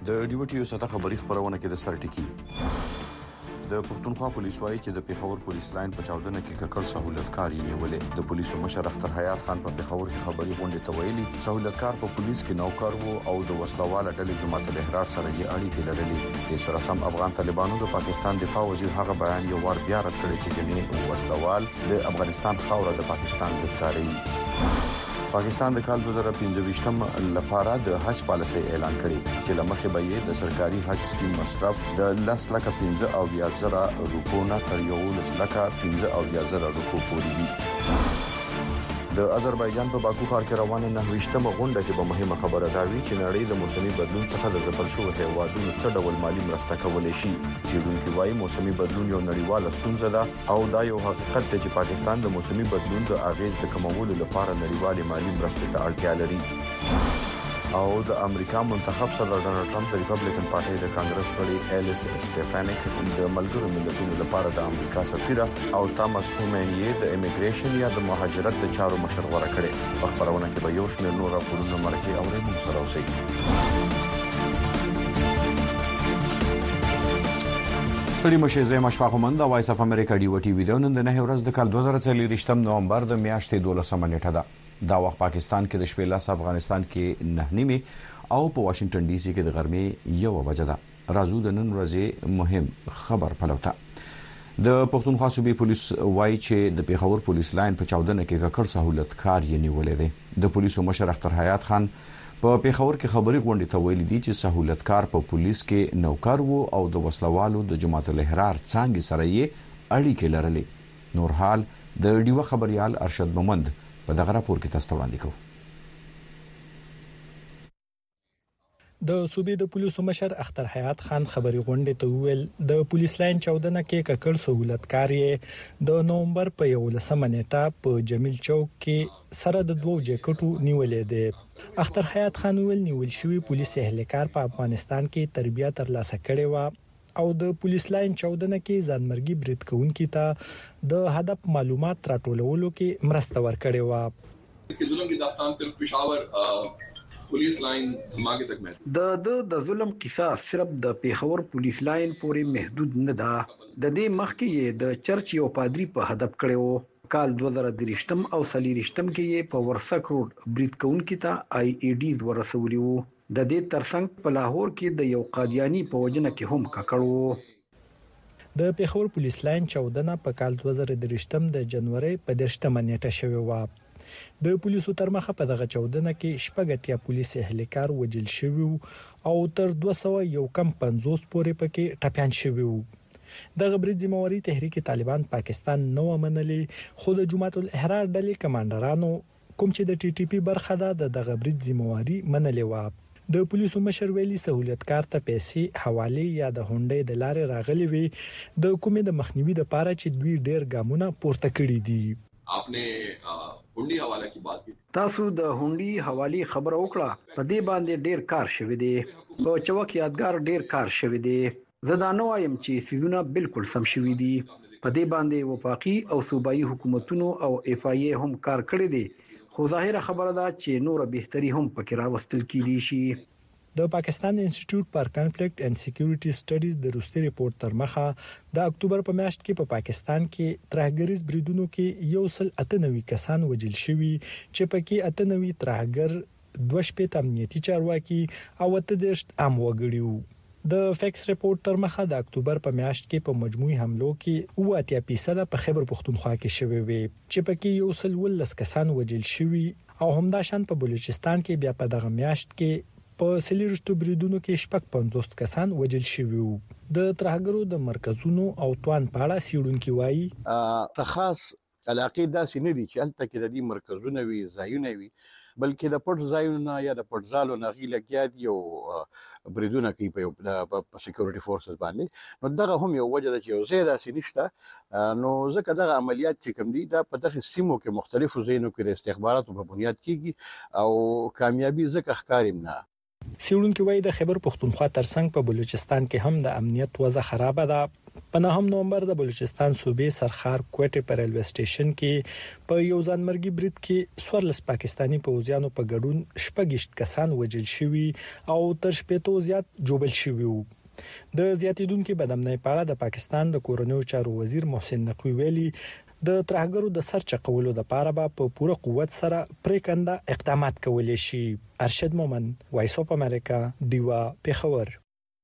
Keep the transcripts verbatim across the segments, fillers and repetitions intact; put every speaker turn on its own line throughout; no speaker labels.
د ډیوټیو ستا خبري خبرونه کې د سر ټکی د پښتونخوا پولیس وايي چې د پیښور پولیس لاین په چاودنه کې ککړ سہولتکار یې نیولې. د پولیسو مشر اختر حیات خان په پیښور کې خبري غونډه ته ویلي سہولتکار په پولیس کې نوکر وو او د وسلواله ډلې جماعت الاحرار سره یې اړیکې لرلې. د سره سم افغان طالبانو د پاکستان دفاع وزیر هغه بیان یو ور بیا رد کړی چې ګنې وسلوال د افغانستان خاوره د پاکستان ضد کاروي. پاکستان د کال دوه زره پنځه ویشت لپاره د حج پالیسي اعلان کړی چې لمخې به یې د سرکاري حج سکیم مصرف د لس لکه پنځه او یا زره روپو نه تر یو لس لکه پنځه او یا زره روپو پورې وي. د آذربایجان په باکو ښار کې روانه نهویشتمه غونډه کې به مهمه خبره دا وي چې نړۍ د موسمي بدلون څخه د ځپل شوو هیوادونو څه ډول مالی مرسته کولی شي. څېړونکي وايي موسمي بدلون یو نړیواله ستونزه ده او دا یو حقیقت دی چې پاکستان د موسمي بدلون د اغیز د کمولو لپاره نړیوالې مالی مرستې ته اړتیا لري. او د امریکا منتخب صدر ډانلډ ټرمپ د ریپبلیکن پارټي د کانګرس غړي الیس سټيفانیک د ملګرو ملتونو لپاره د امریکا سفیره او تامس هومینی د امیګریشن یا د مهاجرت د چارو مشر غوړه کړي. په خبرونه کې به یو شمېر نور راپورونه مرکه او موږ سره اوسئ. ستړي مشه زه مشفق مند د وایس اف امریکا ډي و ټي ویډیو نن د نه ورځ د کال دوه زره څلور نومبر د میاشتې دولسمه نیټه ده. دا وخت پاکستان کې د شپې لاس افغانستان کې نه نیمه او په واشنگټن ډي سي کې د غرمې یو بجه ده. راځو د نن ورځې مهم خبر پلوته. د پښتونخوا صوبې پولیس وايي چې د پیښور پولیس لاین په چاودنه کې ککړ سہولتکار یې نیولې ده. د پولیسو مشر اختر حیات خان په پیښور کې خبري غونډه ته ویلي دي چې سہولتکار په پولیس کې نوکر وو او د وسلوالو د جماعت الاحرار څنګه سره یې اړیکې لرلې. نور حال د ډیو خبريال ارشد مومند په دغه راپور کې تاسو ته وړاندې کوو.
د صوبې د پولیسو مشر اختر حیات خان خبري غونډه ته ویل د پولیس لاین چاودنه کې ککړ سہولتکار یې د نومبر په یولسمه نیټه په جمیل چوک کې سره د دوو جیکټو نیولې ده. اختر حیات خان ویل نیول شوی پولیس اهلکار په افغانستان کې تربیه ترلاسه کړې و او د پولیس لاین چاودنه کې ځانمرګي برید کوونکي ته د هدف معلومات راټولولو کې مرسته ورکړې و.
इसके जुल्म की दास्तान सिर्फ पेशावर पुलिस लाइन धमाके तक महदूद
د د د ظلم قصاص صرف د پیښور پولیس لاین پورې محدود نه ده. د دې مخکې د چرچ یو پادری په هدف کړو. کال دوه زره درې او سلیریشتم کې په ورسک روډ برید کوونکي ته آی ای ډیز ورسولي وو. د دې ترڅنګ په لاهور کې د یو قادیانی په وجنه کې هم ککړو.
د پیښور پولیس لاین چاودنه په کال دوه زره درې د جنوري په دشتمه نیټه شوې و. د پولیسو تر مخه په دغه چاودنه کې شپږ پولیس اهلکار وجل شوی او تر دوه سوه یو کم پنځوس پورې پکې ټپيان شوی وو. دغه برید ذمہواری تحریک طالبان پاکستان نو منلې خو د جماعت الاحرار ډلې کمانډرانو کوم چې د ټي ټي پی برخه ده د دغه برید ذمہواری منلې و. د پولیسو مشر ویلي سہولتکار ته پیسې حواله یا د هونډې د لارې راغلي وي د کومې د مخنیوي د پاره چې دوی ډېر ګامونه پورته کړی دي.
आपने هونډي حواله کی بات کی.
تاسو د هونډي حواله خبر وکړه. په دې باندې ډېر کار شوی دی. په چوک یادګار ډېر کار شوی دی. زدانو وایم چې سيزونه بالکل سم شوی دي. په دې باندې وفاقي او صوبایي حکومتونو او اف ای ای هم کار کړی دی. خو ظاهره خبره ده چې نور بهتري هم پکې راوستل کیدي شي.
د پاکستان انسټیټیوټ فار کانفلیکټ اینڈ سکیورټي سټډیز د روسي ریپورت تر مخه د اکتوبر په میاشت کې په پا پاکستان کې ترهګریز بریدونو کې یو سل اته نوي کسان وژل شوي چې پکې اته نوي ترهګر دوه شپږ امنیتي چارواکي او اته دیرش عام وګړي وو. د فیکس ریپورت تر مخه د اکتوبر په میاشت کې په مجموعي حملو کې اوه اتیا فیصد په خیبر پختونخوا کې شوي وي چې پکې یو سل ولس کسان وژل شوي او همداشان په بلوچستان کې بیا په دغه میاشت کې په سلیرشتو بریدونو کې شپږ پنځوس کسان وژل شوي وو. د ترهګرو د مرکزونو او توان په اړه سیړونکي وایي
ته خاص علاقې داسې نه دي چې هلته کې د دې مرکزونه وي ځایونه وي بلکې د پټ ځایونه یا د پټ ځالو نه غي لګیا دي او بریدونه کوي په سکیورټي فورسز باندې. نو دغه هم یو وجه ده چې یو ځای داسې نشته. نو ځکه دغه عملیات چې کوم دي دا په دغه سیمو کې مختلفو ځایونو کې د استخباراتو په بنیاد کېږي او کامیابی ځکه ښکاري نه.
سیړونکو وایي د خیبر پختونخوا ترڅنګ په بلوچستان کې هم د امنیت وضع خراب ده. په نهم نومبر د بلوچستان صوبې سرخار کوټه پر ریلوے سټیشن کې په یو ځانمرګي برید کې سورلس پاکستانی پوځیانو په ګډون شپږشت کسان وژل شوي او تر شپږ زیات جوړل شوي وو. د زیاتیدونکو بدامنۍ په اړه د پاکستان د کورونیو چارو وزیر محسن نقوی ویلي د ترهګرو د سر چقولو لپاره به په پوره قوت سره پریکنده اقدامات کولای شي. ارشد مومن، وایس اف امریکا، دیوا پیښور.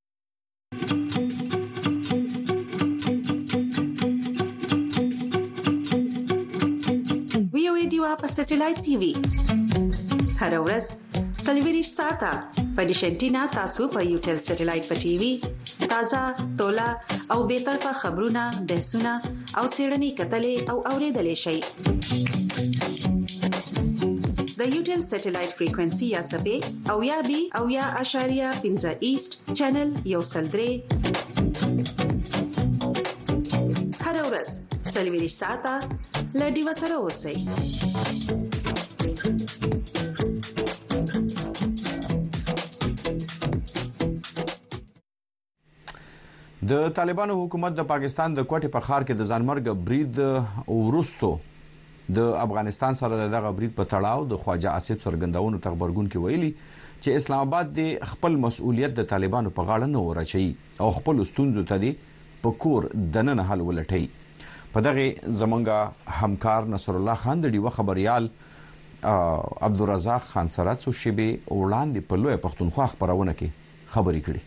دیوا په سټلایټ ټي وي هر ورځ سلویریش ساته په ډیشنټینا تاسو په یوټل سټلایټ په ټي وي تازه تولا او به طرفه خبرونه بحثونه او سیړنی کتلې او اوریدلې شي. د یوټل سټلایټ فریکوئنسي یا سبې او یا بي او یا اشاریه پنځه ایست چینل یو سلدري هر ورځ سلویریش ساته لډي وسره اوسئ.
د طالبانو حکومت د پاکستان د کوټې په ښار کې د ځانمرګ برید ورستو د افغانستان سره دغه برید په تړاو د خواجه آصف سرګندونو تخبرګون کې ویلي چې اسلام آباد د خپل مسؤلیت د طالبانو په غاړه نه ورچي او خپل ستونزو ته دی په کور دننه حل ولټي. په دغه زمونږه همکار نصر الله خان د دیوه خبريال عبدالرزاق خان سره څو شیبه وړاندې په لوی پښتونخوا خبرونه کې خبري کړي.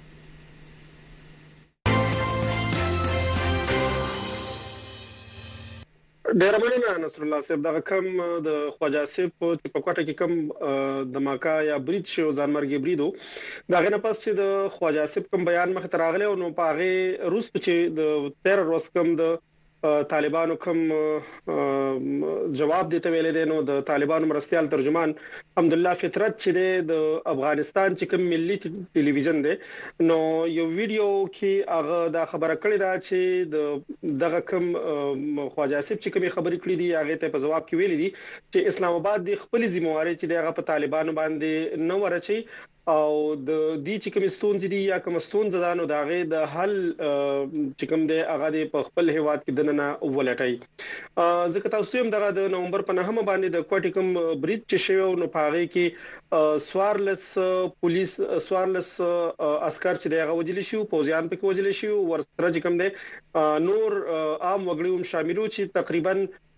ډیر مننه نصر الله صاحب. دغه کم د خواجه آصف په کوټه کې کم د ماکا یا برید شو ځانمرګي بریدو دغه نه پس چې د خواجه آصف کوم بیان مخ ته راغلی او نو په هغه روس چې د تیرر وس کم د طالبانو کوم جواب دیته ویل دي. نو د طالبانو مرستيال ترجمان حمدالله فطرت چې د افغانستان چې کوم ملي ټلویزیون دی نو یو ویډیو کې هغه دا خبره کړې ده چې د دغه کوم خواجه آصف چې کوم خبرې کړې دي هغه ته په جواب کې ویل دي چې اسلام آباد د خپل ذمہواری چې دغه په طالبانو باندې نه ورچي او د دې چې کوم ستونزې دي یا کوم ستونزې ده نو داغه د حل چې کوم دی هغه د خپل هیواد کې دننه ولټي. ځکه تاسو هم دغه د نومبر په نهمه باندې د کوټې کوم برید چې شوی نو پاره کې سوارلس پولیس سوارلس عسكر چې دغه وجل شي پوزیان په کې وجل شي ورسره چې کوم دی نور عام وګړي هم شاملو چې تقریبا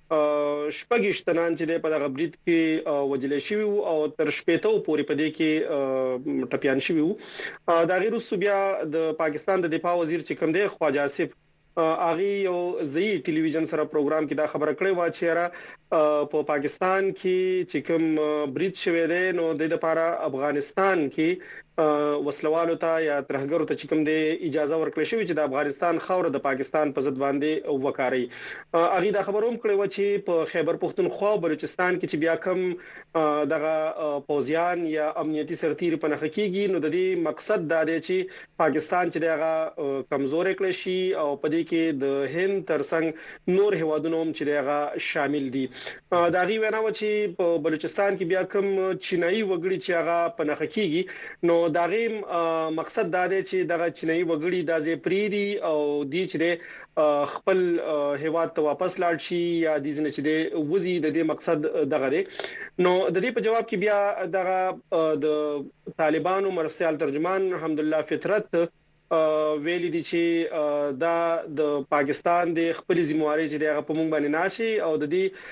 شپږشتنان چې په دغه برید کې وجل شوی او تر شپېته پورې په دې کې ټپيان شوی وو. دا غیر وروسته بیا د پاکستان د دفاع وزیر چې کوم دی خواجه آصف اغي یو زی ټلویزیون سره پروګرام کې دا خبره کړې و چې را په پاکستان کې چې کوم برید شوی دی نو د لپاره افغانستان کې وسلوالو ته یا ترهګرو ته چې کوم دی اجازه ورکړل شوې چې د افغانستان خاور د پاکستان په ضد باندې وکاري. اغي دا خبره هم کړې و چې په خیبر پختونخوا بلوچستان کې چې بیا کوم دغه پوزیان یا امنیتي سرتیر په نخ کېږي نو د دې مقصد دا دی چې پاکستان چې دغه کمزور کړي شي او په دې کې د هند ترڅنګ نور هوادونو هم چې دغه شامل دي. دا غي وینا و چې په بلوچستان کې بیا کوم چینایي وګړي چې هغه په نخ کېږي نو دا غیم مقصد دا دی چې دغه چینایي وګړي د زپریدي او د چې خپل هیواد ته واپس لاړ شي یا د ځنه چې د وزي د دې مقصد دغه دی. نو د دې په جواب کې بیا دغه د طالبانو مرستيال ترجمان حمدالله فطرت ویلي دي چې دا د پاکستان د خپل ذمہواری چې دغه په مونږ باندې ناشي او د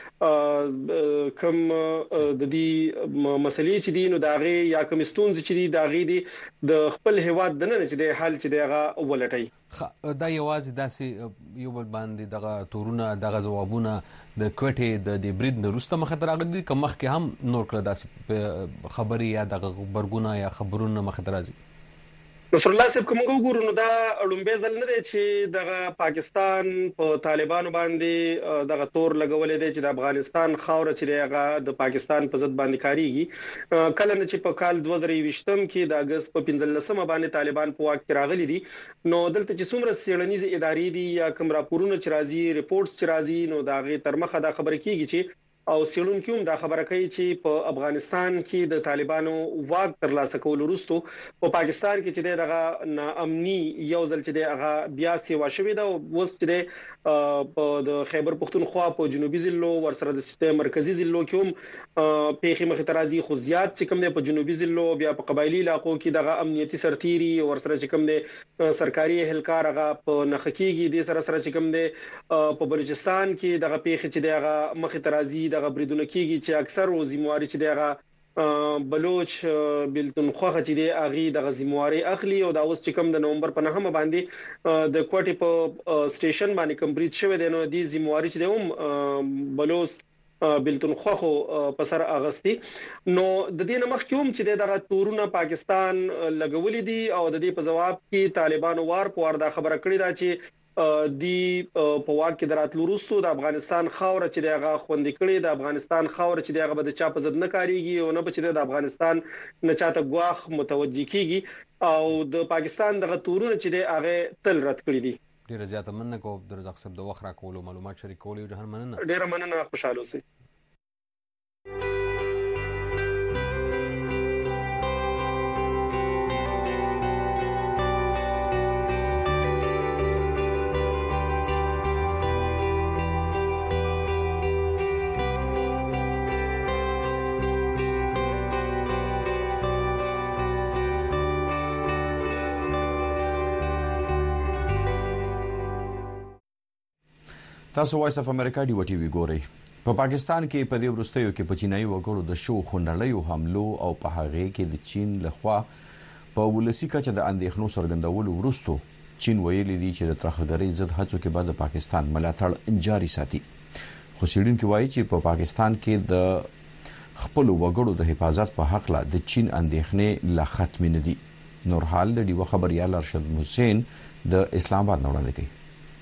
دې کوم د دې مسلې چې دي نو داغه یا کوم ستونزې چې دي داغه دي د خپل هیواد دنه چې د حل چې دغه ولټي.
دا یوازې داسې یو بل باندې دغه تورونه دغه جوابونه د کوټې د دې برید نورسته مخ ته راغلي کوم مخ کې هم نور کړه داسې خبري یا دغه خبرګونه یا خبرونه مخ ته راځي.
نصر الله صاحب کوم وګورو نو دا لومبه ځل نه دی چې دغه پاکستان په طالبانو باندې دغه تور لګولې دی چې د افغانستان خاور چې دغه د پاکستان په ضد باندې کاریږي. کله نه چې په کال دوه زره یوویشتم کې د اگست په پنځلسمه باندې طالبان په واک کې راغلي دي نو دلته چې څومره سیړنیز ادارې دي یا کوم راپورونه چې راځي ریپورتس چې راځي نو داغه تر مخه دا خبره کیږي چې او سیړونکو هم دا خبره کوي چې په افغانستان کې د طالبانو واک ترلاسه کول وروسته په پاکستان کې چې دغه ناامني یو ځل چې دغه بیا سیوا شوې ده او وس چې په د خیبر پختونخوا په جنوبي ضلعو ورسره د سیستم مرکزی ضلعو کې هم پیخي مخترازي خو زیات چې کوم په جنوبي ضلعو بیا په قبایلی علاقو کې دغه امنیتي سرتيري ورسره چې کوم د سرکاري اهلکار هغه په نخکیږي د سره سره چې کوم د په بلوچستان کې دغه پیخي چې دغه مخترازي دغه بریدونه کیږي چې اکثر وزمواري چې دغه بلوچ بلتونخوا چې دی اغي د غزمواري اخلي او دا اوس چې کوم د نومبر په نهمه باندې د کوټي په سټیشن باندې کمپلیټ شوه دی نو د زمواري چې هم بلوچ بلتونخوا خو په سر اغستی نو د دې نمخ کوم چې دغه تورونه پاکستان لګولې دي او د دې په جواب کې طالبانو وار په وار دا خبره کړې ده چې دی په واک کې دراتلو وروسته د افغانستان خاور چې دغه خوندې کړي د افغانستان خاور چې دغه به د چا په ضد نه کاریږي او نه به چې د افغانستان نه چاته غواخ متوجي کیږي او د پاکستان دغه تورونه چې د هغه تل رد کړی دي.
ډیره زیاته مننه کوم د رزق صاحب د وخت را کولو معلومات شریکولو جهان مننه.
ډیره مننه خوشاله اوسئ.
تاسو وایس اف امریکا دی وټي وی ګورئ. په پاکستان کې په دې وروستیو کې په چینایي وګړو د شو خونړیو حملو او په هغه کې د چین لخوا په ولسی کچه د اندېښنو څرګندولو وروسته چین ویلي دی چې د ترهګرۍ ضد هڅو کې به د پاکستان ملاتړ جاري ساتي. خو څېړونکي وایي چې په پاکستان کې د خپل وګړو د حفاظت په حق لا د چین اندېښنې لا ختم نه دي. نور حال د دیو خبريال ارشد حسین د اسلام آباد نوړاندې کوي.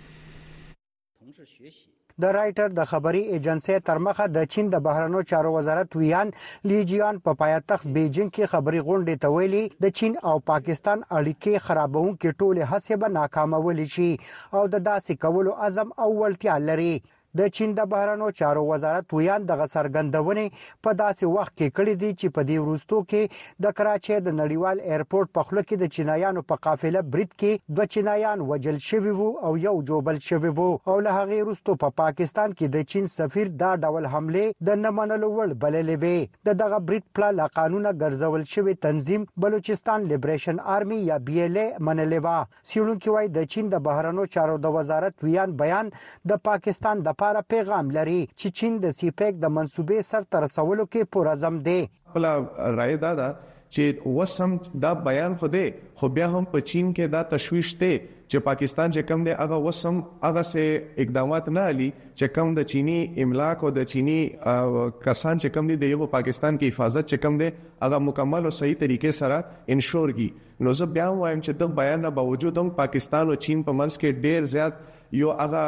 د رائټر د خبري ایجنسی ترمخه د چین د بهرنیو چارو وزارت ویان لیجیان په پایتخت بیجینګ کې خبري غونډه ته ویلي د چین او پاکستان اړیکې خرابون کې ټوله هڅه به ناکامه شي او د داسې کولو عزم او ولټیا لري. د چین د بهرنیو چارو وزارت ویان د غسرګندونې په داسې وخت کې کړی دی چې په دې وروستو کې د کراچۍ د نړیوال ایرپورټ په خله کې د چینایانو په قافله برید کې دوه چینایان وجل شوي وو او یو جوبل شوي وو او له هغه وروسته په پا پاکستان کې د چین سفیر دا ډول حمله د نه منلو وړ بللې وي. د دغه برید پلا قانونه ګرځول شوی تنظیم بلوچستان لیبریشن آرمي یا بي ال اي منلې وا. سیړونکو وايي د چین د بهرنیو چارو د وزارت ویان بیان د پاکستان د لپاره پیغام لري چې چین د سی پیک د منسوبې سر تر رسولو کې پرعزم دی.
بل رائے دا دا چې وسم دا بیان خو دی خو بیا هم په چین کې دا تشویش دی چې پاکستان چې کم دی هغه وسم هغه سه اقدامات نه علي چې کم د چینی املاک او د چینی کسان چې کم دي د یو پاکستان کې حفاظت چې کم دی هغه مکمل او صحیح طریقې سره انشور کی. نو زه بیا وایم چې د بیان نه باوجود هم پاکستان او چین په منځ کې ډیر زیات یو هغه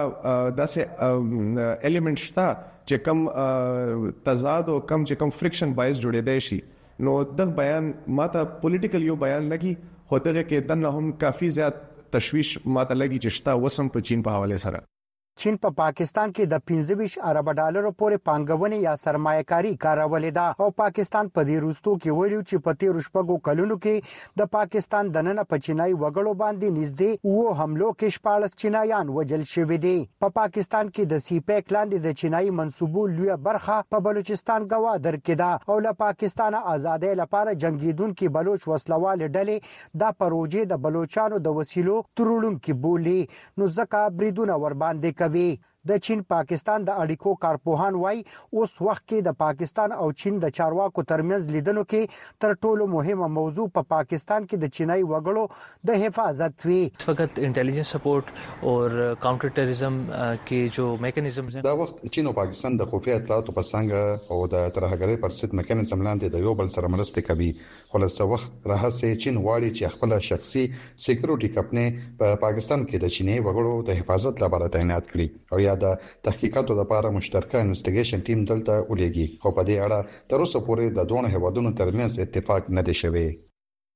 داسې الیمنٹ شته چې کم تضاد او کم چې کم فرکشن باعث جوړېدای شي. نو د بیان ماته پولیټیکل یو بیان لګي خو دغه کې دنه هم کافي زیات تشویش ماته لګي چې شته وسم په چین په حواله سره.
چین په پا پاکستان کې د پنځه ویشت ارب ډالر پورې پانګونې یا سرمایه‌کاري کارولې ده او پاکستان په دې وروستو کې ویلو چې په تیر شپږو کلونو کې د پاکستان د نن په چینایي وګړو باندې نږدې وو حملو کې شپاړس چینایان وجل شوي دي. په پا پاکستان کې د سی پیک لاندې د چینایي منسوبو لوی برخه په بلوچستان گوادر کې ده او له پاکستان آزادۍ لپاره جنگیدونکو بلوچ وسلوال ډلې دا پروژې د بلوچستانو د وسیلو ترړونکو بولی نو ځکه بریدونه ور باندې کوي. د چین پاکستان د اړیکو کارپوهان وای اوس وخت کې د پاکستان او چین د چارواکو ترمنځ لیدنو کې تر ټولو مهمه موضوع په پا پاکستان کې د چینایي وګړو د حفاظت وی.
فقط انټيليجنس سپورټ او کاونټر ټیرریزم کې جو میکانیزمز
دا وخت چین او پاکستان د خفیه اطلاعاتو په څنګه او د ترهګرۍ پر ضد میکانیزم لاندې د یو بل سره مرسته کوي. خلاص وخت راهسه چین واړي چې خپل شخصي سکیورټي کمپنۍ په پاکستان کې د چیني وګړو د حفاظت لپاره تعینات کړي او یا د تحقیقاتو لپاره مشترکه انویسټیګیشن ټیم دلته ولېږي خو په دې اړه تر اوسه پورې د دوه هیوادونو ترمنځ اتفاق نه دی شوی.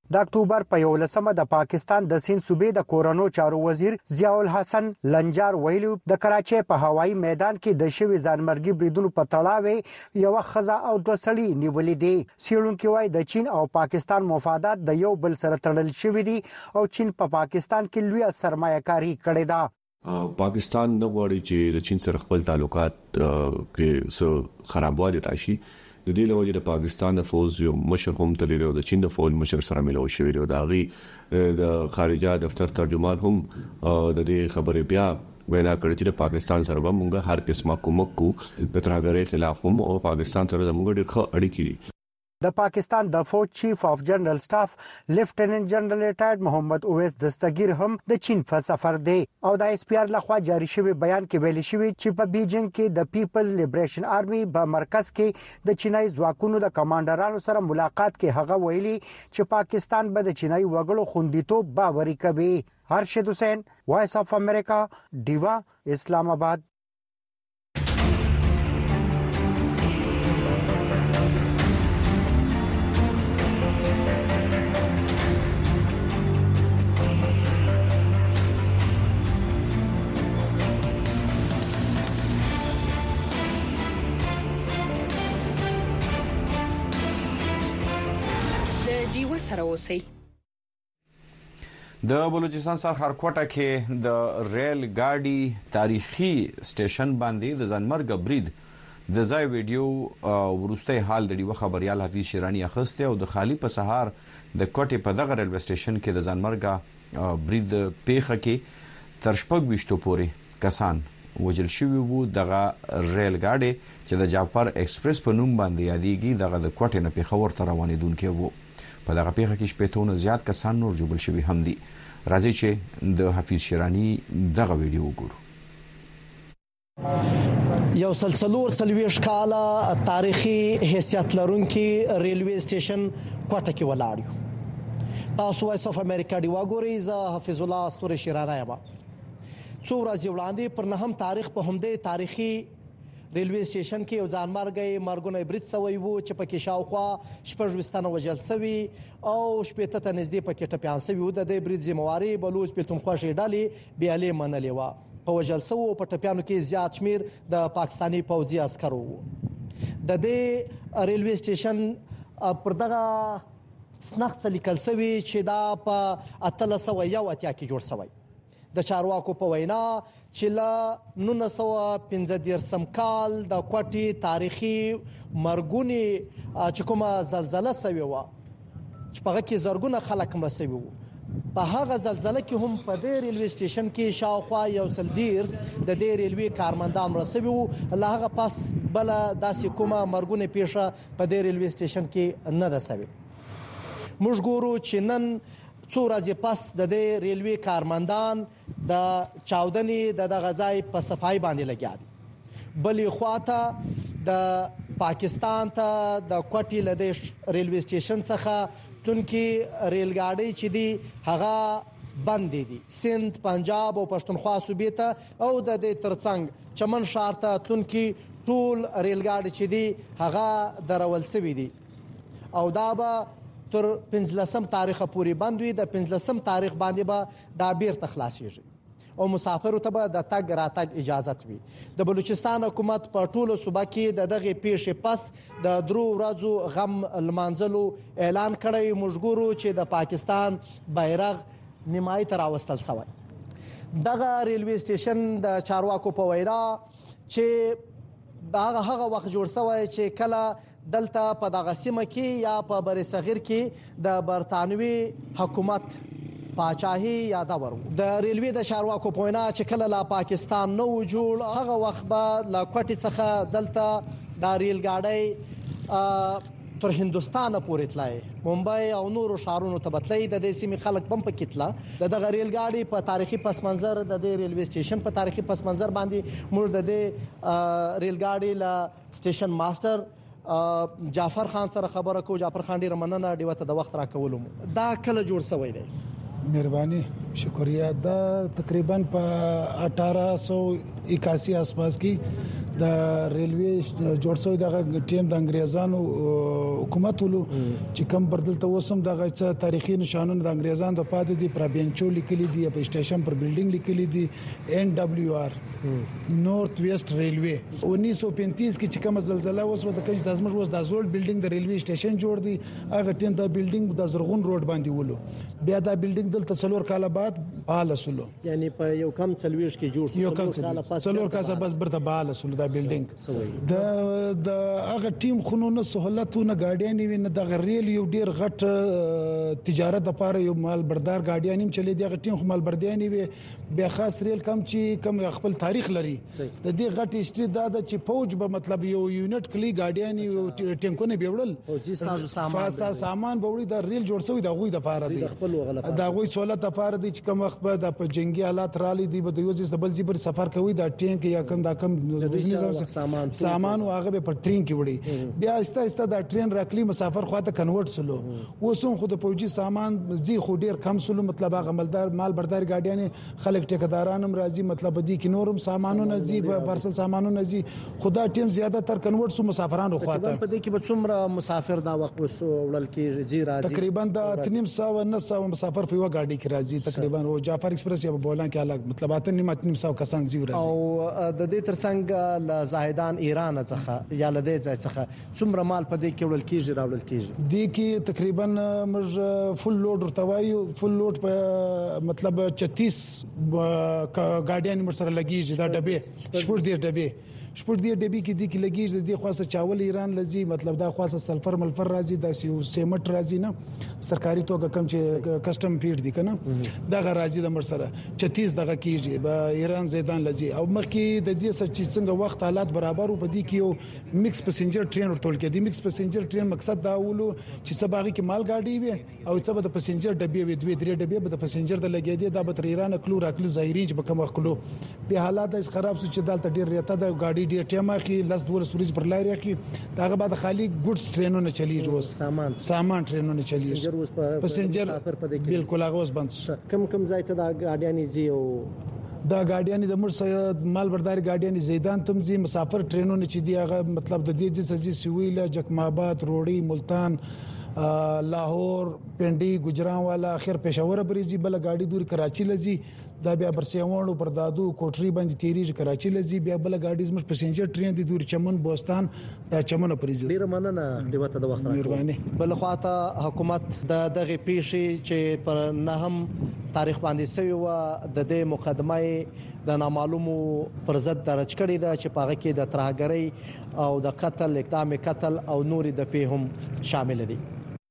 د اکتوبر په یولسمه د پاکستان د سند صوبې د کورونو چارو وزیر ضیاء الحسن لنجار ویلو د کراچۍ په هوایي میدان کې د شوی ځانمرګي بریدونو په تړاو یو خزه او دوه سړي نیولې دي. سیړونکو وايي د چین او پاکستان مفادات د یو بل سره تړل شوی دي او چین په پا پاکستان کې لوی سرمایه‌کاري کړې ده.
پاکستان نه غواړي چې د چین سره خپل تعلقات کې څه خرابوالی راشي. د دې لوجه د پاکستان د فوج یو مشر هم تللی او د چین د فوج مشر سره ملو شوی دی. دا غي د خارجه دفتر ترجمان هم د دې خبرې بیا وینا کړې چې د پاکستان سره به موږ هر قسمه کومک کو د ترهګرۍ خلاف هم او پاکستان سره زموږ ډېر ښه اړیکې دي.
د پاکستان د فوج چیف اف جنرال سټاف لیفټیننټ جنرال ریټایرډ محمد اویس دستگیر هم د چین په سفر دی او د ایس پی آر لخوا جاری شوی بیان کې ویل شوی چې په بیجینګ کې د پیپل لیبریشن آرمي په مرکز کې د چینای ځواکونو د کمانډرانو سره ملاقات کې هغه ویلي چې پاکستان به د چینای وګړو خوندیتوب باوري کوي. هرشد حسین، وایس اف امریکا، ډیوا، اسلام آباد.
د بلوچستان سرحد کوټه کې د ریل ګاډي تاریخي سټیشن باندې د ځانمرګ برید د ځای ویډیو ورسته حال د ډیو خبريال حفیظ شیرانی اخسته او د خالی په سهار د کوټه په دغه ریلوي سټیشن کې د ځانمرګ برید پیښه کې تر شپږ وشتو پورې کسان وجل شوی وو. دغه ریل ګاډي چې د جعفر ایکسپریس په نوم باندې یادېږي دغه د کوټه نه پیښور ته روانېدونکو وو. په دغه پیښه کې شپږ زیات کسان نور جوړ شوي هم دي. راځي چې د حفیظ شیرانی دغه ویډیو وګورو.
یو سلسلور سلويش کاله تاریخي حیثیت لرونکي ریلوي سټیشن کوټه کې ولاړ یو. تاسو وایس اف امریکا دی وګورئ. زه حفیظ الله استور شیرانی یم. څو ورځې وړاندې پر نهم تاریخ په همدې تاریخي ریلوي سټیشن کې یو ځانمرګي مرګونه برید سوی وو چې پکې شاوخوا شپږ وستانه وجل سوي او شپږ ته نږدې پکې ټپيان سوي وو. د دې برید ذمہواری بلوچ پښتونخوا ډلې بیالې منلې و. په وجل سو په ټپيانو کې زیات شمیر د پاکستانی پوځي عسکرو وو. د دې ریلوي سټیشن پر دغه سنخت لیکل سوي چې دا په اتلس سو یو اتیا کې جوړ سوی. د چارواکو په وینا چې ل نولس سوه پنځه دیرشم کال د کوټې تاریخي مرګونی چې کومه زلزلہ سوي و چې په هغه کې زرګونه خلک مړه سوي وو. په هغه زلزلہ کې هم په دې ریلوي سټیشن کې شاوخوا یو سل دیرس د دې ریلوي کارمندان مړه سوي وو. له هغه پس بل داسې کومه مرګونه پیښه په دې ریلوي سټیشن کې نه ده سوي. موږ ګورو چې نن څو ورځې پس د دې ریلوي کارمندان د چاودنې د دغه ځای په صفای باندې لګیا دي. بلې خواته د پاکستان ته د کوټې له دې ریلوي سټیشن څخه تونکي ریل ګاډي چې دي هغه بند دي. سند، پنجاب او پښتونخوا صوبې ته او د دې ترڅنګ چمن ښار ته تونکي ټول ریل ګاډي چې دي هغه درول سوي دي او دا به تر پنځلسم تاریخ پورې بند وي. د پنځلسم تاریخ باندې به دا بیرته خلاصيږي او مسافرو ته به د تګ راتګ اجازه وي. د بلوچستان حکومت په ټولو صوبه کې د دغه پیښې پس د درو ورځو غم لمانځلو اعلان کړی. موږ ګورو چې د پاکستان بیرغ نیمای تر راوستل شوی. دغه ریلوي سټیشن د چارواکو په وینا چې دا هغه وخت جوړ شوی چې کله دلته په دغه سیمه کې یا په بر صغیر کې د برتانوي حکومت پاچاهي یاد ورو. د ریلوي د چارواکو په وینا چې کله لا پاکستان نو جوړ هغه وخت به لا کوټې څخه دلته د ریل ګاډي تر هندستان پورې تلای، ممبئی او نورو ښارونو ته بتلای. د دې سیمې خلک بم پکې تله. د دغه ریل ګاډي په تاریخي پس منظر د دې ریلوي سټیشن په تاریخي پس منظر باندې موږ د دې ریل ګاډي له سټیشن ماستر جعفر خان سره خبره کو. جعفر خان ډیر مننه ډیوته د وخت راکولم. دا کله جوړ شوی دی؟
مهرباني، شکریہ. دا تقریبا په اٹھارہ سو اکاسی آس پاس کې د ریلوي جوړ شوی د ټیم د انګريزانو حکومت ولو چې کم پردلته وسم د غڅ تاریخي نشانونه د انګريزانو د پاتې دي پرابینچو لیکلي دي په سټیشن پر بلډینګ لیکلي دي ان دبليو ار نورث ویسٹ ریلوي انیس سو پینتیس کې چې کوم زلزلہ وسو د کج د ازمر وس د زول بلډینګ د ریلوي سټیشن جوړ دی هغه ټیم د بلډینګ د زرغون روډ باندې ولو بیا دا بلډینګ دلته څلور کاله بعد بال سولو
یعنی په یو کم څلويش کې جوړ
یو کم څلور کاله بس برته بال سولو دا بلډینګ د د هغه ټیم خونونه سہولتونه گاډیان وي نه د غریل یو ډیر غټ تجارت لپاره یو مال بردار گاډیان هم چلی دی هغه ټیم خو مال بردیان وي بیا خاص ریل کم چې کم خپل تاریخ لري د دې غټ هیستوري دا د چې فوج به مطلب یو یونټ کلی گاډیان یو ټینکونه بیوړل
او چې ساز سامان
فاسا سامان بوړي د ریل جوړ شوی د غوي د لپاره دی دا غوي سہولت لپاره دی چې کوم وخت به د جنگي حالات رالي دی به د یو ځای بل ځای پر سفر کوي دا ټینک یا کوم دا کوم
سامان
سامان او هغه په ټرین کې وړي بیا آسته آسته دا ټرین راکلی مسافر خواته کنورټ سلو وسوم خو د فوجي سامان زی خو ډیر کم سلو مطلب هغه مالدار مال بردار گاډیان خلک ټیکداران هم راځي مطلب دي کې نورم سامانونه زی پارسل سامانونه زی خدا ټیم زیاده تر کنورټ سو مسافرانو خواته
په دې کې به څومره مسافر دا وخت وړل کې زی راځي
تقریبا دا تنیم سو نه سو مسافر په یو غاډي کې راځي تقریبا او جعفر ایکسپریس یا بولان کې الګ مطلب اته نیم نیم سو کسان زی راځي
او د دې ترڅنګ ل زاهدان ایران څخه یا ل دې ځای څخه څومره مال په دې کې وړل کېږي راوړل کېږي
دې کې تقریبا موږ فل لوډ ورتوایو فل لوډ په مطلب چتیس ګاډیان مر سره لګیږي دا ډبه شپږ دې ډبه شپږ دې ډبې کې دي کې لګیږي د خاصه چاول ایران لذي مطلب دا خاصه سلفر ملفر راځي د سیمټ راځي نه سرکاري توګه کم چې کسٹم فیډ دي کنه دا غ راځي د مر سره چتیس دغه کیږي به ایران زیدان لذي او مخکې د دې سچ څنګه وخت حالات برابر او په دې کې یو میکس پسنجر ټرین ورټول کې دي میکس پسنجر ټرین مقصد دا ولو چې سباغي کې مال گاډي وي او څه به د پسنجر ډبې وي دوی درې ډبې به د پسنجر د لګې دي دا به تر ایران کلو راکلو ظاهري چې به کوم خلو به حالات اس خراب سو چې دلته ډیر ریته د گاډي ډیر ټیمه کې لاس دول سوريز پر لاري کې داغه بعد خالی ګډس ټرینونه چلیږي اوس
سامان
سامان ټرینونه چلیږي پسنجر بالکل هغه اوس بند
کم کم ځای ته دا ګاډیانی زی او
دا ګاډیانی د مرسه مال بردار ګاډیانی زیدان تمزي مسافر ټرینونه چې دی هغه مطلب د دې ځای سویله جکماباد روړی ملتان لاهور پنډي ګجران والا اخر پېښور بریزي بل ګاډي دور کراچي لزي دا بیا برسیوانو پر دادو کوټري باندې تیریږي کراچي لزي بیا بل ګاډي زموږ پسنجر ټرین دي دور چمن بوستان دا چمن پریزي
ډیر مننه دیوته د وخت
راکړه
بل خواته حکومت د دغه پیښې چې پر نهم تاریخ باندې سوي و د دې مقدمه د نامعلومو پر ضد درج کړي ده چې پاغه کې د ترهګرۍ او د قتل اقدام قتل او نور د پیهم شامل دي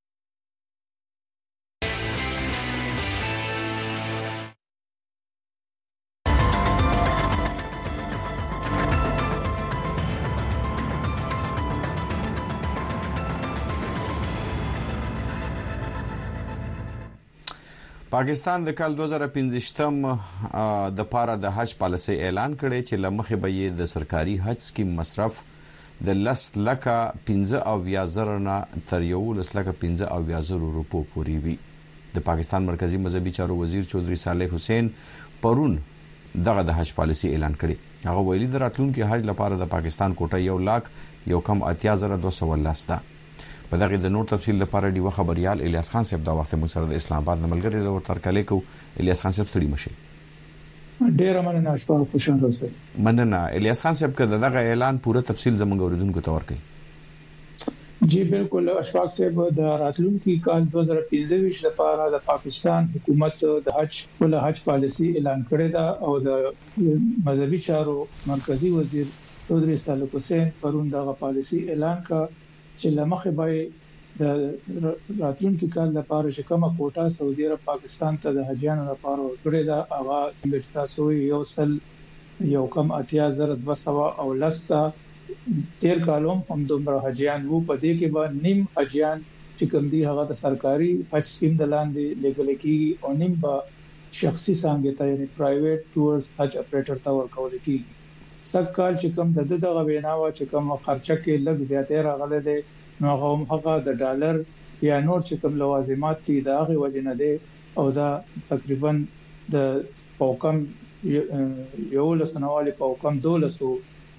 پاکستان د کال دوه زره پنځه د پاره د حج پالیسي اعلان کړي چې لمخې به یې د سرکاري حج سکیم مصرف د لس لکه پنځه او زره نه تر یو لس لکه پنځه او زره روپو پورې وي د پاکستان مرکزی مذهبي چارو وزیر چودري صالح حسین پرون دغه د حج پالیسي اعلان کړي هغه ویلي د راتلونکو حج لپاره د پاکستان کوټه یو لاک یو کم اتیا زره دوه سوه لس ده په دغه د نور تفصیل لپاره دی خبريال الیاس خان صاحب دا وخت مو سره د اسلام آباد نملګری د ورتر کلی کو الیاس خان صاحب ستړي مشه
ډیر مننه تاسو خوشاله اوسئ
مننه الیاس خان صاحب کله دغه اعلان پوره تفصیل زموږ اوریدونکو ته ورکړي
جی بالکل اشفاق صاحب د راتلونکي کال دوه زره پنځه لپاره د پاکستان حکومت د حج ول حج پالیسي اعلان کړی دا او د مذهبي چارو مرکزی وزیر چودري صالح حسین پرون دغه پالیسي اعلان کا چې لمخه به د راتلونکي کال لپاره چې کومه کوټه سعودي عرب پاکستان ته د حجیانو لپاره ورکړي دا اغا څنګه تاسو یو سل یو کم اتیا زره دوه سوه او لستا تیر کالوم هم دومره حجیان وو په دې کې به نیم حجیان چې کوم دي هغه د سرکاري حج سکیم د لاندې لګل کېږي او نیم به شخصي څنګه ته یعنی پرایویټ ټورز حج اپریټر ته ورکول کېږي سکهال چې کوم د دغه ویناوه چې کوم خرچه کې لږ زیاتې راغله ده نو هغه هغه د ډالر یا نور چې کوم لوازمات دي دا هغه وجنه ده او دا تقریبا د پوکم یو لسنوالي پوکم دولسو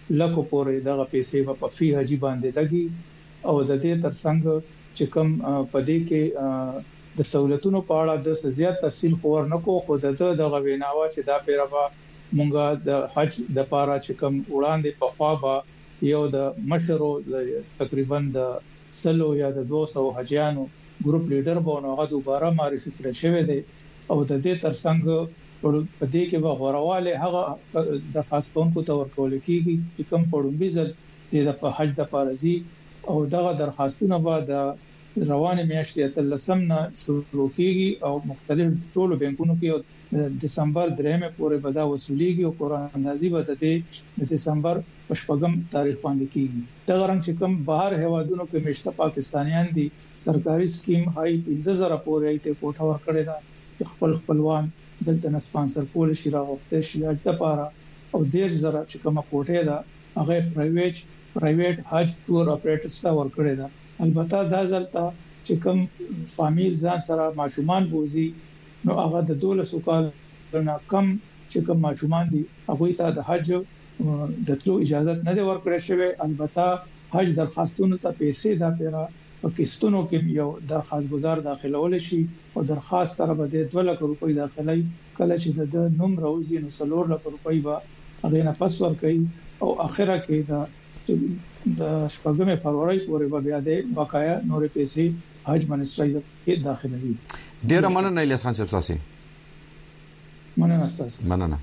لکه پورې دغه پیسې په فی حجی باندې لګي او د دې ترڅنګ چې کوم پدې کې د سہولتونو په اړه د زیات تفصیل خور نه کو خو د دغه ویناوه چې دا پیرابا مونږه د حج د پاره چې کوم وړاندې په خوا به یو د مشرو تقریبا د سلو یا د دوه سوه حجیانو ګروپ لیډر به نو هغه دوباره معرفي کړی شوی دی او د دې ترڅنګ په دې کې به غوړواله هغه د خاص کونکو تور کول کیږي چې کوم پړومبي ځل د حج د پارزي او دغه درخواستونه به د روانه میاشتې اتلسم نه شروع کیږي او مختلف ټولو بانکونو کې دسمبر درېمه پورې به دا وصولېږي او قران اندازي به د دسمبر پښپغم تاریخ باندې کیږي دا غرنګ چې کوم بهر هوادونو کې مشته پاکستانیان دي سرکاري سکیم هاي پنځه زره پورې ته کوټه ور کړی دا خپل خپلوان دلته نه سپانسر کول شي راغوښته شي د لپاره او دیش زره چې کومه کوټه ده هغه پرایویټ پرایویټ حج ټور اپریټرز ته ور کړی دا البته دا ځلته چې کوم فامیل ځان سره ماشومان بوزي نو هغه د دولسو کال نه کم چې کوم ماشومان دي هغه ته د حج د تلو اجازه نه دی ورکړل شوی البته حج درخواستونو ته پیسې دا پیرا په کیستونو کې یو درخواست گزار داخلول شي او درخواست سره به د دوه لک روپۍ داخلي کله چې د نوم راوځي نو څلور لک روپۍ به هغه نه پس ورکړي او اخره کې دا د شپږمه فروری پورې به بیا د بقایا نورې پیسې حج منسټري کې داخلوي.
ډیر مننه الیاس خان صاحب تاسو.
مننه تاسو.
مننه.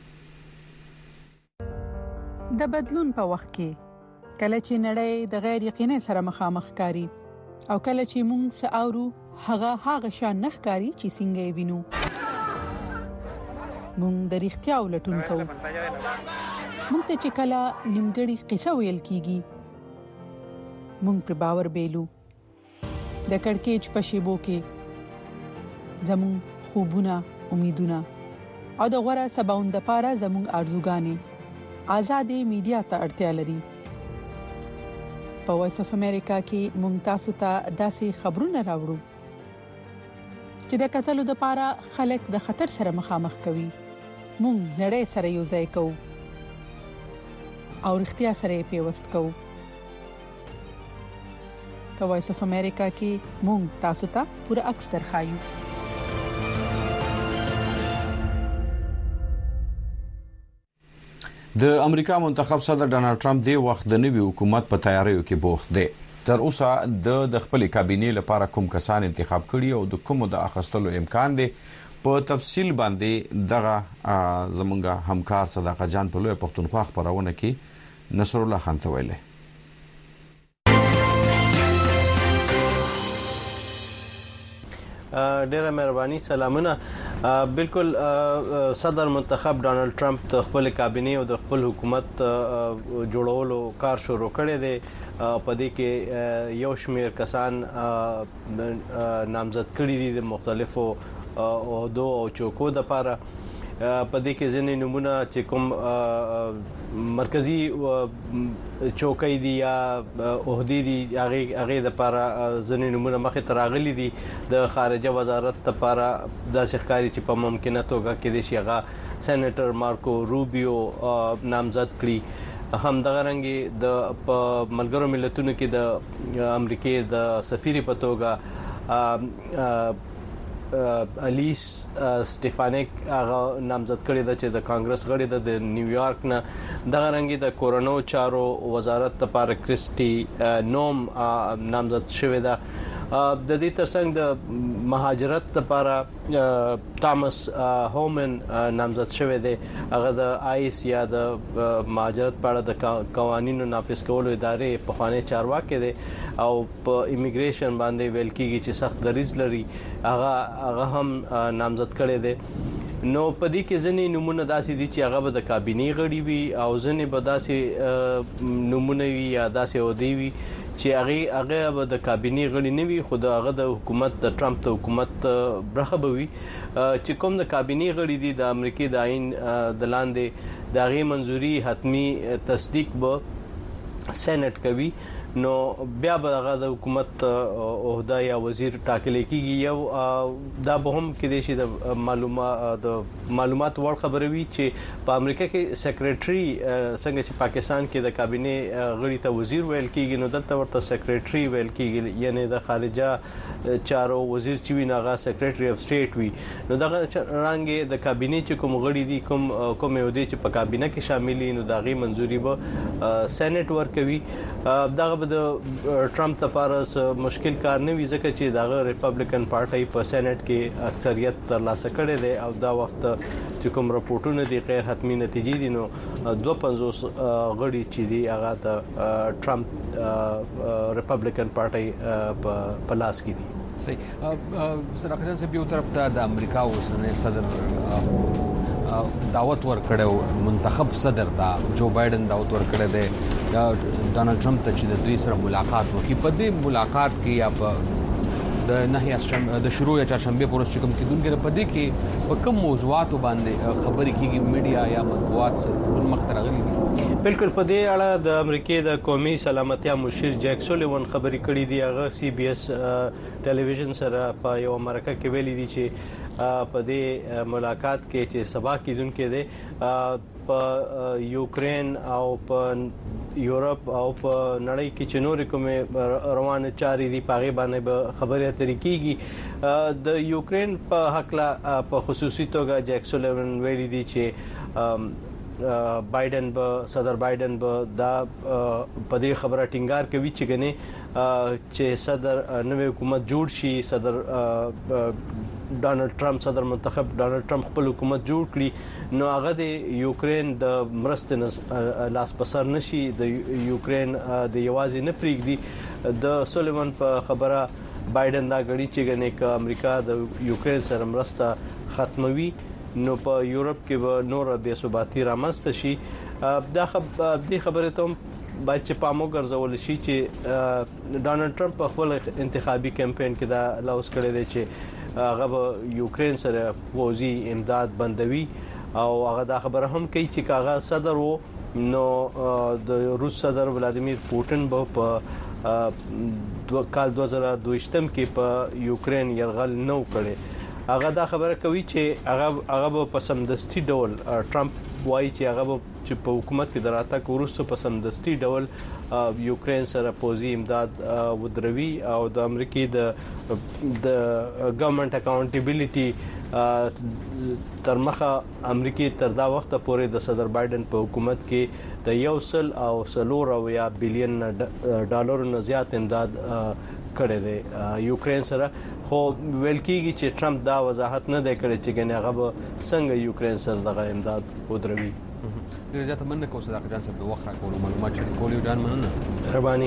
د بدلون په وخت کې کله چې نړۍ د غیر یقیني سره مخامخ کاری او کله چې موږ ساورو هغه هغه شان نخکاری چې څنګه وینو موږ د اړتیا ولټون کوو موږ ته چې کله نیمګړی قصه ویل کیږي موږ پر باور بیلو د کڑکېچ په شیبو کې زموږ خوبونه امیدونه او د غوړه سباوند لپاره زموږ ارزوګانې آزادې میډیا ته اړتیا لري. په وایس اف امریکا کې موږ تاسو ته داسې خبرونه راوړو چې د قتل لپاره خلک د خطر سره مخامخ کوي. موږ نړۍ سره یو ځای کوو او اړتیا سره پیوست کوو. په وایس اف امریکا کې موږ تاسو ته پوره عکس درخایو.
د امریکا منتخب صدر ډانلډ ټرمپ د وخت د نوي حکومت په تیاریو کې بوخت دی. تر اوسه د خپل کابینې لپاره کوم کسان انتخاب کړي او د کومو د اخستلو امکان دی په تفصیل باندې دغه زمونږ همکار صداقت جان په لوی پښتونخوا خبرونه کې نصر الله خان ته ویلي.
ډیره مهرباني سلامونه. بالکل صدر منتخب ډانلډ ټرمپ د خپل کابینې او د خپل حکومت جوړولو کار شروع کړی دی. په دې کې یو شمېر کسان نامزد کړي دي د مختلفو عہدو او چوکو د لپاره. په دې کې ځینې نمونه چې کوم مرکزی چوکۍ دي یا عہدې دي هغه هغه د لپاره ځینې نمونه مخې ته راغلي دي. د خارجه وزارت لپاره داسې ښکاري چې په ممکنه توګه کې د شيغه سېنیټر مارکو روبیو نامزد کړي. هم دغه رنګي د ملګرو ملتونو کې د امریکای د سفیر په توګه الیس سټيفانیک هغه نامزد کړی د چې د کانګرس غړي د نیویارک نه. دغه رنګي د کورونو چارو وزارت لپاره کریسټي نوم نامزد شوی ده. د دې ترڅنګ د مهاجرت لپاره تامس هومن نامزد شوی دی. هغه د آیس یا د مهاجرت په اړه د قوانینو نافذ کولو ادارې په خواني چارواکي دی او په ایمیګریشن باندې ویل کیږي چې سخت دریځ لري. هغه هغه هم نامزد کړی دی. نو په دې کې ځینې نمونه داسې دي چې هغه به د کابینې غړي وي او ځینې به داسې نمونه وي یا داسې عہدې وي چې هغه هغه به د کابینې غړي نه وي خو هغه د حکومت د ټرمپ د حکومت برخه به وي. چې کوم د کابینې غړي دي د امریکای د عین د لاندې د غي منځوري حتمی تصدیق به سېنات کوي. نو بیا به هغه د حکومت عہده یا وزیر ټاکل کیږي یو دا به هم کې د شي د معلومات د معلومات ور خبره وی چې په امریکا کې سیکریټري څنګه چې پاکستان کې د کابینه غړي ته وزیر ویل کیږي نو دلته ورته سیکریټري ویل کیږي یعنی د خارجه چارو وزیر چې وی ناغه سیکریټري اف سټیټ وی نو دغه رنګ د کابینه چې کوم غړي دي کوم کوم یو دي چې په کابینه کې شامل نو دغه منځوري به سېنات ورکوي دغه د ټرمپ لپاره مشکل کار نه وي ځکه چې دغه ریپبلیکن پارټي په سېنات کې اکثریت ترلاسه کړي دي او دا وخت چې کوم راپورټونه دي غیر حتمی نتیجې دي نو دوه پنځوس غړي چې دي هغه د ټرمپ ریپبلیکن پارټي په لاس کې دي
صحیح سره خدای صاحب یو طرف ته د امریکا اوسنۍ صدر دعوت ورکړو منتخب صدر ته جو بایدن دعوت ورکړی دی ډانلډ ټرمپ ته چې د دوی سره ملاقات وکړي په دې ملاقات کې یا په د نهي د شروع یا چهارشنبه پر ورځ کوم کېدونکي په دې کې په کوم موضوعاتو باندې خبرې کیږي میډیا یا مطبوعات سره مخ ته راغلي دي
بالکل په دې اړه د امریکای د قومي سلامتیا مشیر جیک سولیوان خبرې کړې دي هغه سی بي اس ټلویزیون سره په یو مرکه کې ویلي دي چې په دې ملاقات کې چې سبا کېدونکي دي په یوکرين او په یورپ او په نړۍ کې چې نور کومه روانه چاري دي پاغي باندې به خبرې اترې کیږي د یوکرين په حق لا په خصوصي توګه جیک سولیوان ویلي دي چې بایدن به صدر بایدن به دا په دې خبره ټینګار کوي چې غني چې صدر نوې حکومت جوړ شي صدر ډانلډ ټرمپ صدر منتخب ډانلډ ټرمپ خپل حکومت جوړ کړي نو هغه د یوکرين د مرستې لاس پسر نشي د یوکرين د یوازې نه پریږدي د سولیوان په خبره بایدن دا غړي چې غني ک امریکا د یوکرين سره مرسته ختموي نو په یورپ کې به نور بیا ثباتی رامنځته شي دا د خبره ته باید چې پامو ګرځول شي چې ډانلډ ټرمپ په خپل انتخابي کمپاین کې دا لاوس کړی دی چې هغه به یوکرين سره فوزي امداد بندوي او هغه دا خبره هم کوي چې کاغه صدر وو نو د روس صدر ولادیمیر پوتین به په کال دوه زره دوه کې په یوکرين يرغل نو کړي هغه دا خبره کوي چې هغه هغه په سمدستي ډول ټرمپ وایي چې هغه چې په حکومت کې دراته کورسته په سمدستي ډول یوکرين سره پوزي امداد ودروي او د امریکای د د ګورنمنت اکاونټیبিলিټي تر مخه امریکای تر دا وخت پورې د صدر بایدن په حکومت کې د یو سل او سلور او یا بلین ډالر نه زیات امداد کړی دی یوکرين سره خو ویل کېږي چې ټرمپ دا وضاحت نه دی کړی چې ګنې هغه به څنګه یوکرين سره دغه امداد ودروي
ډیر ځکه مننه کوم صداقت جان صاحب وخت راکولو معلومات شریک کولی جان مننه
مهرباني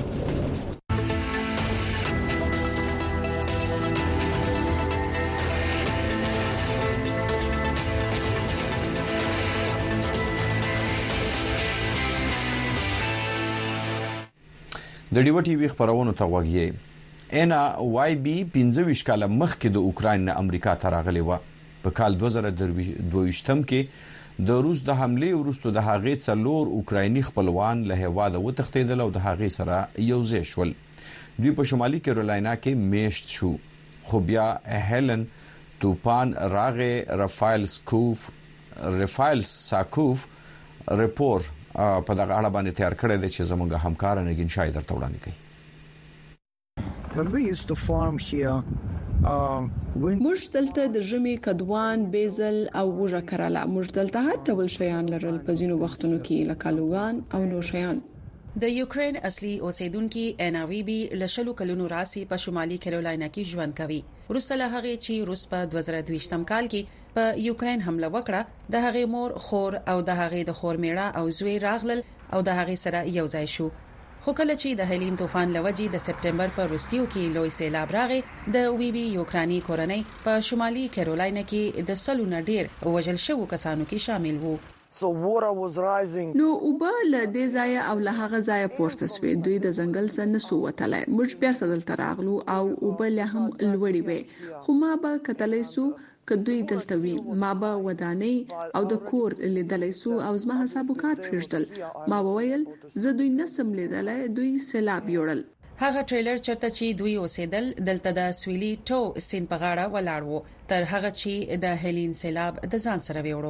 د ډیو ټي وی خبرونو ته وګورئ ان واي بي پنځه کاله مخکې د اوکرين نه امریکا ته راغلی و په کال دوه زره دوه کې د روس د حمله وروسته د هغې څلور اوکرایني خپلوان له هواده وتښتیدل او د هغې سره یو ځای شول دوی په شمالي کیرولینا کې میشت شو خو بیا هیلن توپان راغې رافایل سکوف رافایل ساکوف ریپورت په دغه اړه باندې تیار کړی دی چې زموږ همکار نګین شاید درته وړاندې کوي
When we used to farm here
موږ دلته د ژمي کدوان بیزل او وژه کراله موږ دلته هر ډول شیان لرل په ځینو وختونو کې لکه لوګان او نور شیان
د یوکرين اصلي اوسیدونکو اناویبي لشلو کلونو راسي په شمالي کیرولینا کې ژوند کوي روسله هغه چې روس په دوه زره دوه کال کې په یوکرين حمله وکړه د هغه مور خور او د هغه د خور میړه او زوی راغلل او د هغه سره یو ځای شو خو کله چې د هیلین طوفان لوجي د سپټمبر په وروستیو کې لوی سیلاب راغی د ویبي یوکراني کورنۍ په شمالي کیرولینا کې د سلونه ډیر وژل شوو کسانو کې شامل وو
So water was rising.
نو اوبه له دې ځای او له هغه ځای پورته شوې دوی د ځنګل څخه نسو وتلای موږ بیرته دلته راغلو او اوبه له هم لوړې وې خو ما به کتلې سو کدوې دلته وی ما به ودانۍ او د کور لیدلای سو او زما حسابو کار پرېږدل ما وویل زه دوی نسم لیدلای دوی سیلاب یوړل.
هغه ټریلر چرته چې دوی اوسېدل دلته د سویلي ټو سین په غاړه ولاړ وو تر هغه چې د هیلین سیلاب د ځان سره ویوړو.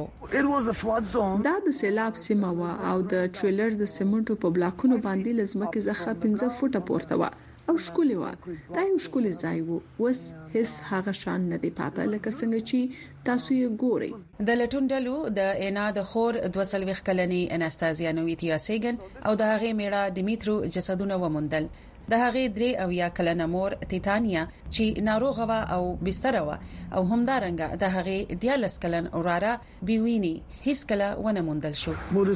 دا د سیلاب سیمه وا او د ټریلر د سیمنټو په بلاکونو باندې لزمکه زخه پنځه فوټه پورته و او شکولې و. دا یو شکولې ځای وو وس هیڅ هغه شان نه دی پاته لکه څنګه چې تاسو یې ګورئ.
د لټونډلو د اینا د خور دوه سلويخ کلنی اناستازیا نویتیا سیګن او د هغه میړه دمیترو جسدونه ومندل. د هغه درې او یا کلنه مور تیتانیا چې ناروغه و او بستر و او همدارنګه د هغه دیالس کلن اورارا بیوینی هیڅ کله ونه موندل شو.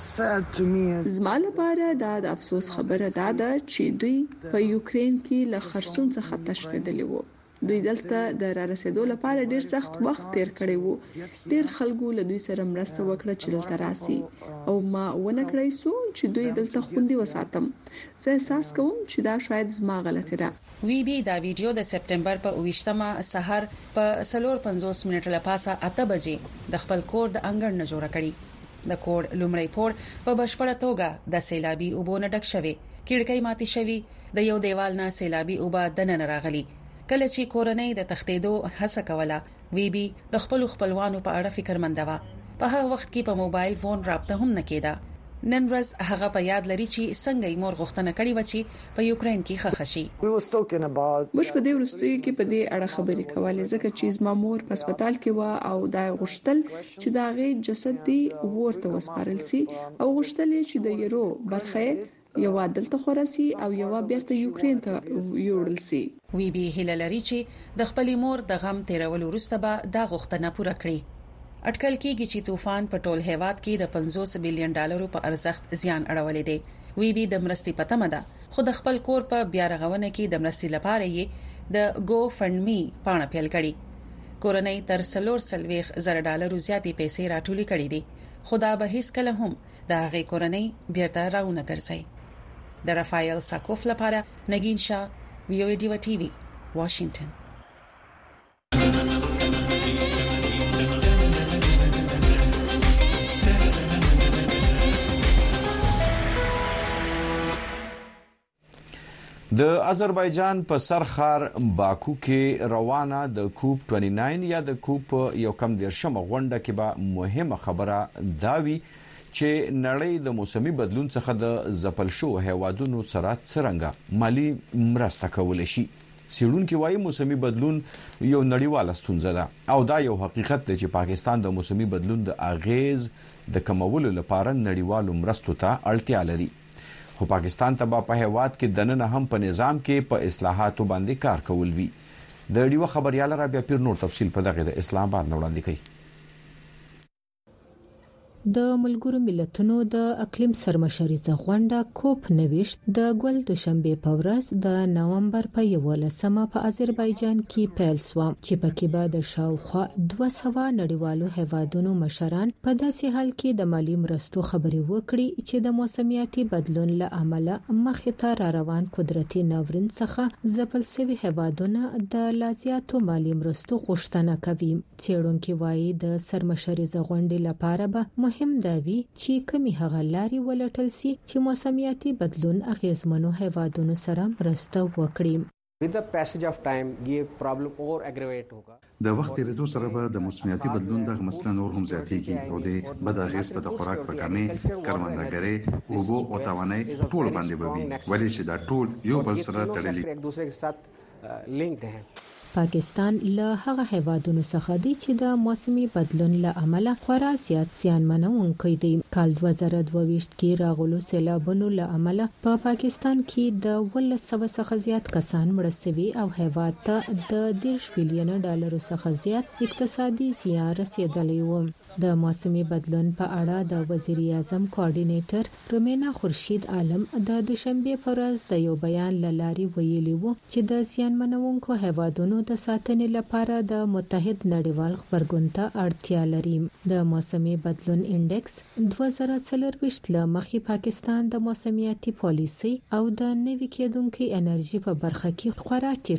زما لپاره دا د افسوس خبره ده چې دوی په یوکرين کې له خرڅون څخه تښتېدلي وو. دوی دلته د را رسیدو لپاره ډیر سخت وخت تیر کړی وو. ډیر خلکو له دوی سره مرسته وکړه چې دلته راسي او ما ونه کړی سو چې دوی دلته خوندي وساتم. زه احساس کوم چې دا شاید زما غلطي ده.
وی بي دا ویډیو د سپټمبر په اوویشتمه سحر په سلور پنځوس منټه لپاسه اته بجې د خپل کور د انګړ نه جوړه کړی. د کور لومړی پور په بشپړه توګه د سیلابي اوبو نه ډک شوی. کړکۍ ماتي شوی. د یو دیوال نه سیلابي اوبه دننه راغلي. کله چې کورنۍ د تختیدو هڅه کوله وی بي د خپل خپلوانو په اړه فکرمند و. په هغه وخت کې په موبایل فون رابطه هم نه کېده. نن ورځ هغه په یاد لري چې څنګه یې مور غوښتنه کړې و چې په یوکرين کې ښه شي.
موږ په دې ورستیو کې په دې اړه خبرې کولې ځکه چې زما مور په هسپتال کې و او دا غوښتل چې دا غي جسد دی ورته وسپارل سي او غوښتل چې د یورو برخه یو عدالت خورسي او یو بیرته یوکرين ته یوړل سي.
وی بي هیله لري چې د خپل مور د غم تیرولو وروسته به دا غوښتنه پوره کړي. اټکل کېږي چې طوفان په ټول هیواد کې د پنځوس بلین ډالرو په ارزښت زیان اړولې دی. وی بي د مرستې پته ده خو د خپل کور په بیا رغونه کې د مرستې لپاره یې د گو فند می پاڼه پیل کړي. کورنۍ تر سلور سلويخ زر ډالرو زیاتې پیسې راټولې کړې دي. خدا به هیڅ کله هم د هغه کورنۍ بیرته راونه ګرځي. د رافایل ساکوف لپاره نگین شاه وی او ډیو ټي وي واشنگټن.
د آذربایجان په سرخار باکو کې روانه د کوپ نوي نهه یا د کوپ یو کم دیرشم غونډه کې به مهمه خبره داوي چې نړۍ د موسمي بدلون څخه د ځپل شو هیوادونو سره څرنګه مالی مرسته کول شي. سیړونکو وايي موسمي بدلون یو نړیواله ستونزه ده او دا یو حقیقت دی چې پاکستان د موسمي بدلون د اغیز د کمولو لپاره نړیوالو مرستو ته اړتیا لري. خو پاکستان ته په هیواد کې دننه هم په نظام کې په اصلاحاتو باندې کار کول وی. د ډیو خبريال را بیا پیر نور تفصیل په دغه د اسلام آباد وړاندې کوي.
د ملګرو ملتونو د اقلیم سرمشريزه غونډه کوپ نويشت د ګل دوشنبه په ورځ د نومبر په یولسمه په آذربایجان کې پیل شو چې پکې به د شاوخوا دوه سوه نړیوالو هیوادونو مشران په داسې حال کې د مالی مرستو خبرې وکړي چې د موسمیاتي بدلون له امله مخې ته را روان قدرتي ناورین څخه ځپل شوي هیوادونه د لازیاتو مالی مرستو غوښتنه کوي. څېړونکو وايي د سرمشريزه غونډې لپاره به مهم دی چې کومي هغه لاري ولټل سي چې موسمیاتي بدلون اغیزمنو هیوادونو سره مرسته وکړي.
with the passage of time ये problem और aggravate होगा.
د وخت تیریدو سره به د موسمیاتي بدلون دغه مسله نور هم زیاتېږي او د بد اغیز په خوراک په کمې کروندګرۍ اوبو او توانایي ټول باندې به وي ولې چې دا ټول یو بل سره تړلي
एक दूसरे के साथ लिंक्ड हैं.
پاکستان له هغه هیوادونو څخه دی چې د موسمي بدلون له امله خورا زیات زیانمنونکي دي. کال دوه زره دوه ویشت کې راغلو سیلابونو له امله په پا پاکستان کې د ولس سوه څخه زیات کسان مړ شوي او هیواد ته د دېرش بلین ډالرو څخه زیات اقتصادي زیان رسیدلی و. د موسمي بدلون په اړه د وزیر اعظم کوارډینیټر رومینا خورشید عالم د دوشنبه په ورځ د یو بیان لاري ویلي وو چې د زیانمنونکو هیوادونو د ساتنې لپاره د متحد نړیوال خبرګون ته اړتیا لري. د موسمي بدلون انډیکس دوه زره څلرويشت ل مخې پاکستان د موسمیاتي پالیسي او د نوي کېدونکو انرژي په برخه کې خورا چیرته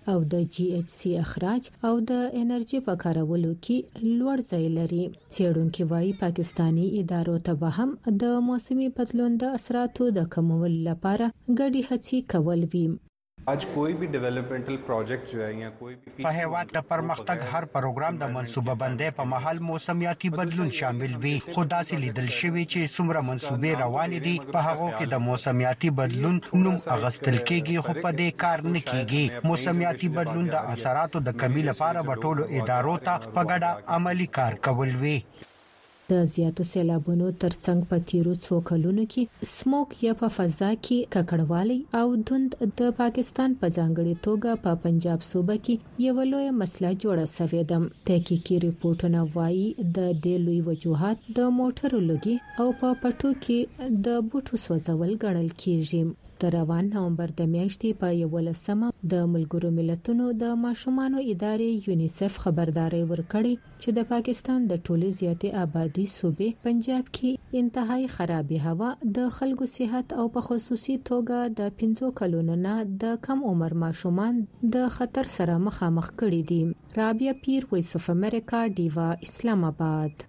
او د جی ایچ سی اخراج او د انرژي په کارولو کې لوړ ځای لري. څېړونکو وايي پاکستانی ادارو ته به هم د موسمي بدلون د اثراتو د کمولو لپاره ګډي هڅې کول وي.
आज कोई भी डेवलपमेंटल प्रोजेक्ट जो है या कोई भी
په هیواد د پرمختګ هر پروګرام د منصوبه بندۍ په محل موسمیاتي بدلون شامل وي. خو داسې لیدل شوی چې څومره منصوبې روان دي په هغه کې د موسمیاتي بدلون نوم اغستل کېږي خو په دې کار نه کېږي. موسمیاتي بدلون د اثراتو د کمی لپاره په ټولو ادارو ته په ګډه عملی کار کول وي.
د زیاتو سیلابونو ترڅنګ په تیرو څو کلونو کې سموک یا په فضا کې ککړوالی او دند د پاکستان په ځانګړي توګه په پنجاب صوبه کې یو لوی مسله جوړه شوې ده. تحقیقي ریپورتونه وايي د دې لوی وجوهات د موټرو لګي او په پټو کې د بوټو سوځول ګڼل کیږي. د روان نومبر د میاشتې په یولسمه د ملګرو ملتونو د ماشومانو ادارې یونیسف خبرداري ورکړې چې د پاکستان د ټولې زیاتې آبادی صوبې پنجاب کې انتهایی خرابې هوا د خلکو صحت او په خصوصي توګه د پنځو کلونو نه د کم عمر ماشومان د خطر سره مخامخ کړي دي. رابعه پیر، وایس اف امریکا، ډیوا، اسلام آباد.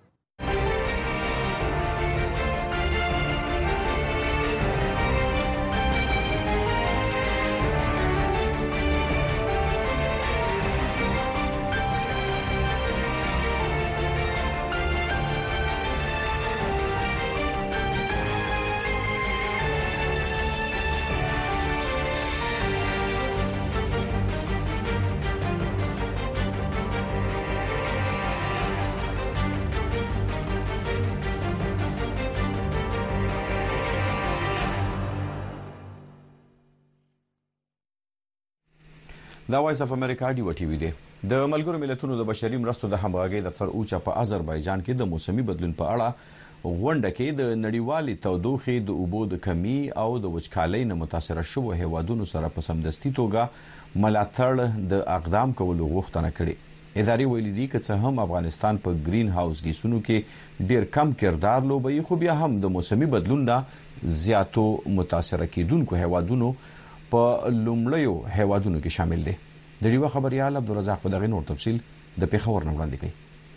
دا وایس اف امریکا ډیو ټي وی دی. د ملګرو ملتونو د بشري مرستو د همغږۍ دفتر اوچا په آذربایجان کې د موسمي بدلون په اړه غونډه کې د نړیوالې تودوخې د اوبو د کمی او د وچکالۍ نه متاثره شوو هیوادونو سره په سمدستي توګه ملاتړ د اقدام کولو غوښتنه کړې. ادارې ویلي دي چې څه هم افغانستان په گرین هاوس ګیسونو کې ډیر کم کردار لوبوي خو بیا هم د موسمي بدلون نه زیاتو متاثره کیدونکو هیوادونو په لومړیو هیوادونو کې شامل دي. د ډیوا خبريال عبدالرزاق په دغه نور تفصیل د پیښور نه وړاندې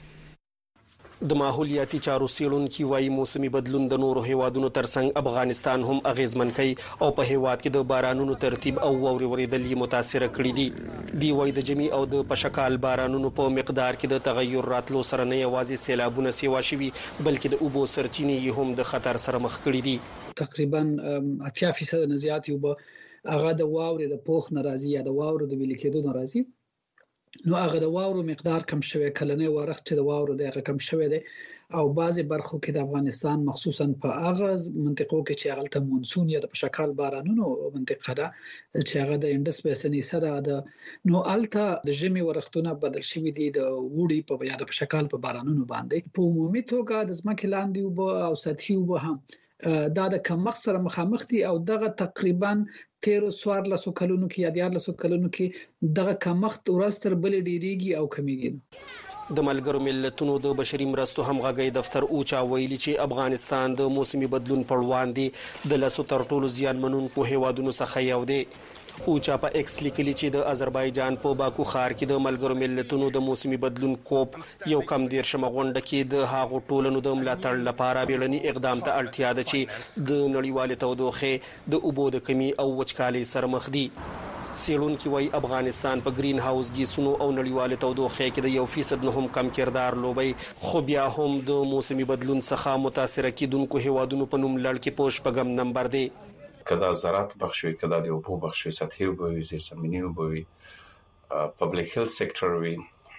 کوي.
د ماحولیاتي چارو څېړونکي وايي موسمي بدلون د نورو هیوادونو ترڅنګ افغانستان هم اغیزمن کوي او په هیواد کې د بارانونو ترتیب او واورې ورېدل یې متاثر کړي دي. دی وايي د جمی او د پشکال بارانونو په مقدار کې د تغیر راتلو سره نه یوازې سیلابونه سیوا شوي بلکې د اوبو سرچینې یې هم د خطر سره مخ کړي دي.
تقریبا اتیا فیصد نه زیات یو هغه د واورې د پوخ ناراضي یا د واورو د ویل کېدو ناراضي. نو هغه د واورو مقدار کم شوی کلنې ورخت چې د واورو د هغه کم شوی دی او بعضی برخو کې د افغانستان مخصوصا په هغه منطقو کې چې هغه ته مونسون یا د پشکال بارانونو منطقه ده چې هغه د انډس بیسنی سره ده نو الته د ژمي ورختونه بدل شوی دي د وړي په یا د پشکال په بارانونو باندې. په عمومي توګه د ځمکې لاندې او سطحي وبو هم دا د کمښت سره مخامخ دي او دغه تقریبا تیرو سوار لسو کلونو کې یا دیار لسو کلونو کې دغه کمښت ورستر بل ډیریږي او کمیږي.
د ملګرو ملتونو د بشري مرستو همغږۍ دفتر اوچا ویلي چې افغانستان د موسمي بدلون په وړاندې د لسو تر ټولو زیانمنونکو هیوادونو څخه یو دی. اوچا په ایکس لیکلي چې د آذربایجان په باکو ښار کې د ملګرو ملتونو د موسمي بدلون کوپ یو کم دیرشمه غونډه کې د هغو ټولنو د ملاتړ لپاره بیړني اقدام ته اړتیا ده چې د نړیوالې تودوخې د اوبو د کمی او وچکالۍ سره مخ دي. څېړونکي وايي افغانستان په گرین هاوس ګیسونو او نړیوالې تودوخې کې د یو فیصد نه هم کم کردار لوبي خو بیا هم د موسمي بدلون څخه متاثره کیدونکو هیوادونو په نوم لړ کې په شپږم نمبر دی.
کدا زراعت بخش وي کدا د اوبو بخش وي سطحي اوبو وي زیرزمیني اوبو وي پبلک هیلث سېکټر وي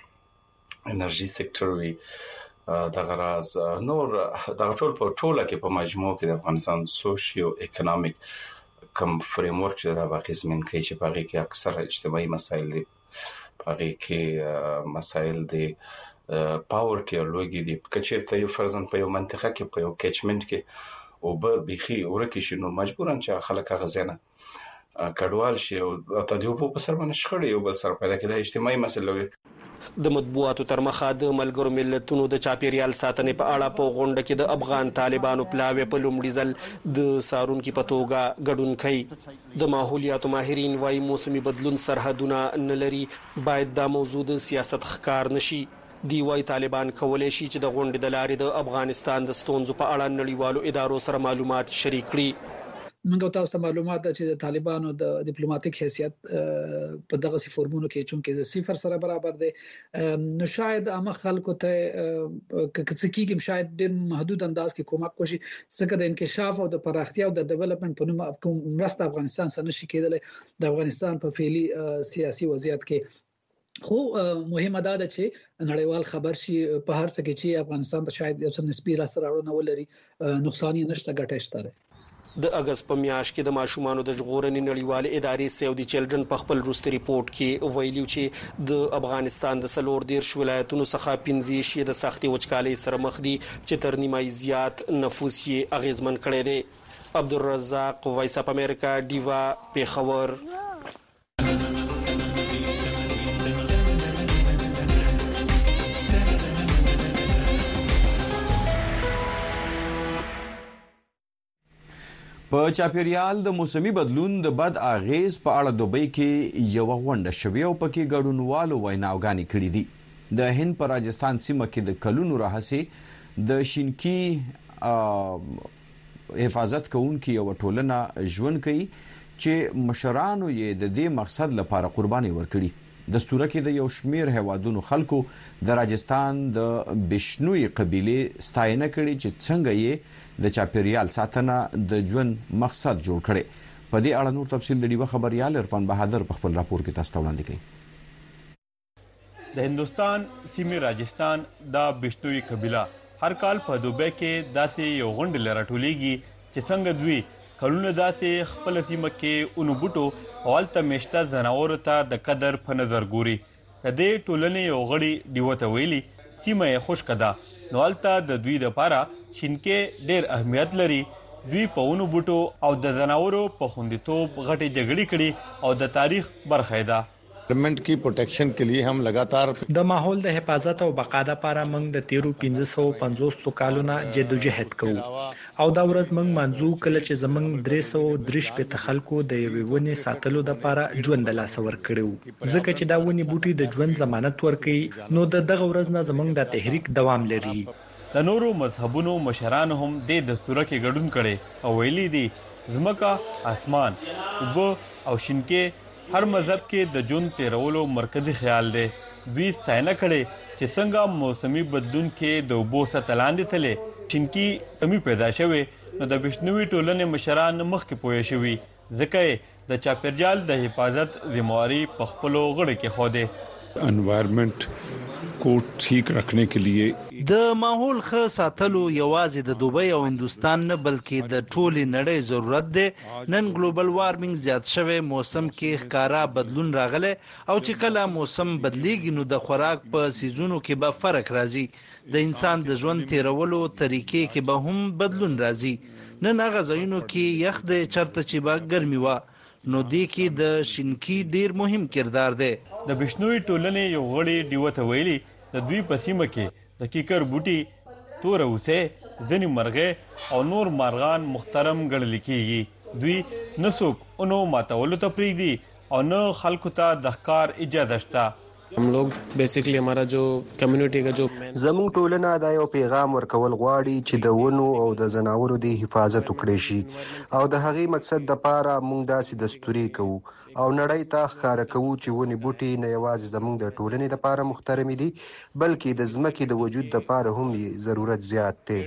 انرژي سېکټر وي دغه راز نور دغه ټول په ټوله کې په مجموع کې د افغانستان سوشیو اکونومیک کم فریم ورک چې د واقعي کوي چې په هغه کې اکثر اجتماعي مسایل دي په هغه کې مسایل دي پاورټي او لوګي دي کچې ته یو فرضاً په یو منطقه کې په یو کیچمنټ کې او به بيخي ورکه شي نو مجبورن چې خلک غزنه کډوال شي او د یو په سر باندې شخړې یو بل سره پیدا کېده اجتماعي مسله
د مطبوعاتو تر مخه د ملګرو ملتونو د چاپیریال ساتنې په اړه په غونډه کې د افغان طالبانو پلاوی په لومړي ځل د سارونکو په توګه ګډون کوي د ماحولیاتو ماهرین وايي موسمي بدلون سرحدونه نه لري باید دا موضوع د سیاست ښکار نشي دی وايي طالبان کولای شي چې د غونډې د لارې د افغانستان د ستونزو په اړه نړیوالو ادارو سره معلومات شریک کړي
منګو تاسو ته معلومات ده چې د طالبانو د ډیپلوماټیک حیثیت په دغه سي فورمونو کې چونکې د صفر سره برابر دي نو شاید عامه خلکو ته کڅکیږي شاید ډېر محدود انداز کې کومک وشي څنګه د انکشاف او د پراختیا او د ډیولپمنٹ په نوم مرسته افغانستان سره نشي کېدلی د افغانستان په فعلی سیاسي وضعیت کې خو مهمه ده چې نړیوال خبر شي په هر څه کې چې افغانستان ته شاید یو څه نسبی را سره ورونه ولري نقصان یې نشته ګټه شته
د اگست په میاشت کې د ماشومانو د ژغورنې نړیوال ادارې سیو دی چلډرن په خپل وروستي ریپورت کې ویلي چې د افغانستان د سلور دیرش ولایتونو څخه پنځه شي د سختي وچکالۍ سره مخ دي چې تر نیمایي زیات نفوس یې اغیزمن کړی دی عبدالرزاق وایس اپ امریکا دیوا پیښور
په چاپیریال د موسمي بدلون د بد اغیز په اړه دوبۍ کې یو غونډه شوې او پکې ګډونوالو ویناوګانې کړې دي د هند په راجستان سیمه کې د کلونو راهیسې د شینکی حفاظت کوونکي یو ټولنه ژوند کوي چې مشرانو یې د دې مقصد لپاره قرباني ورکړي د ستوره کې د یو شمیر هیوادونو خلکو د راجستان د بشنوي قبيله ستاینه کړي چې څنګه یې د چاپیریال ساتنه د ژوند مقصد جوړ کړي په دې اړه نور تفصیل د ډیوه خبريال عرفان بهادر په خپل راپور کې تاسو ته وړاندې کړي
د هندستان سیمه راجستان د بشنوي قبيله هر کال په دوبۍ کې داسې یو غونډه لراټولېږي چې څنګه دوی کلونه داسې خپل سیمه کې اونو بوټو اولته مشته زناور ته د قدر په نظر ګوري د دې ټولنې یو غړي دیوته ویلي سیمه یې خوش کده نو الته د دوی د پاره شینکې ډېر اهمیت لري دوی په اونو بوټو او د زناورو په خوندیتوب غټي جګړې کړي او د تاریخ برخه ده
انوایرنمنٹ کی پروټیکشن کے لیے هم لگاتار
د ماحول د حفاظت او بقا لپاره موږ د تیرو پنځه سوه پنځوس کالونو جدوجہد کوو او دا ورځ موږ منځو کله چې زموږ درې سوه درې په خلکو د یوې ونې ساتلو لپاره ژوند لاس ور کړو ځکه چې دا ونې بوټي د ژوند ضمانت ورکوي نو د دغه ورځ نه زموږ د تحریک دوام لري
د نورو مذهبونو مشران هم د دستور کې ګډون کړي او ویلي دي زمکه اسمان وب او شینکې هر مذهب کې د جون تیرولو مرکزی خیال دی دوی ستاینه کړي چې څنګه موسمي بدلون کې د اوبو سطح لاندې تللی شینکی کمی پیدا شوه نو د بشنوي ټولنې مشران مخکې پوه شوي ځکه د چاپیریال د حفاظت ذمہواری په خپل غړي کې خو دی
انوایرنمنٹ کو ٹھیک رکھنے کے لیے
د ماحول ښه ساتلو یوازې د دوبۍ او هندستان نه بلکې د ټولې نړۍ ضرورت دی نن ګلوبل وارمنګ زیات شوی موسم کې ښکارا بدلون راغلی او چې کله موسم بدلیږي نو د خوراک په سیزونو کې به فرق راځي د انسان د ژوند تیرولو طریقې کې به هم بدلون راځي نن هغه ځایونو کې یخ دی چرته چې به ګرمي وه نو دې کې د شینکی ډیر مهم کردار دی
د بشنوي ټولنې یو غړي دیوته ویلي د دوی په سیمه کې د کیکر بوټي تور اوسه ځنی مرغه او نور مارغان محترم ګڼل کیږي دوی نسوک اونو ماتولو ته پریدي او نو خلکو ته د ښکار اجازه شته
हम लोग बेसिकली हमारा जो कम्युनिटी का जो
زموږ ټولنه دا یو پیغام ورکول غواړي چې د ونو او د زناورو د حفاظت وکړي شي او د هغې مقصد د پاره موږ داسې دستوري کوو او نړۍ ته ښکاره کوو چې ونې بوټي نه یوازې زموږ د ټولنې لپاره محترم دي بلکې د ځمکې د وجود لپاره هم ضرورت زیات دی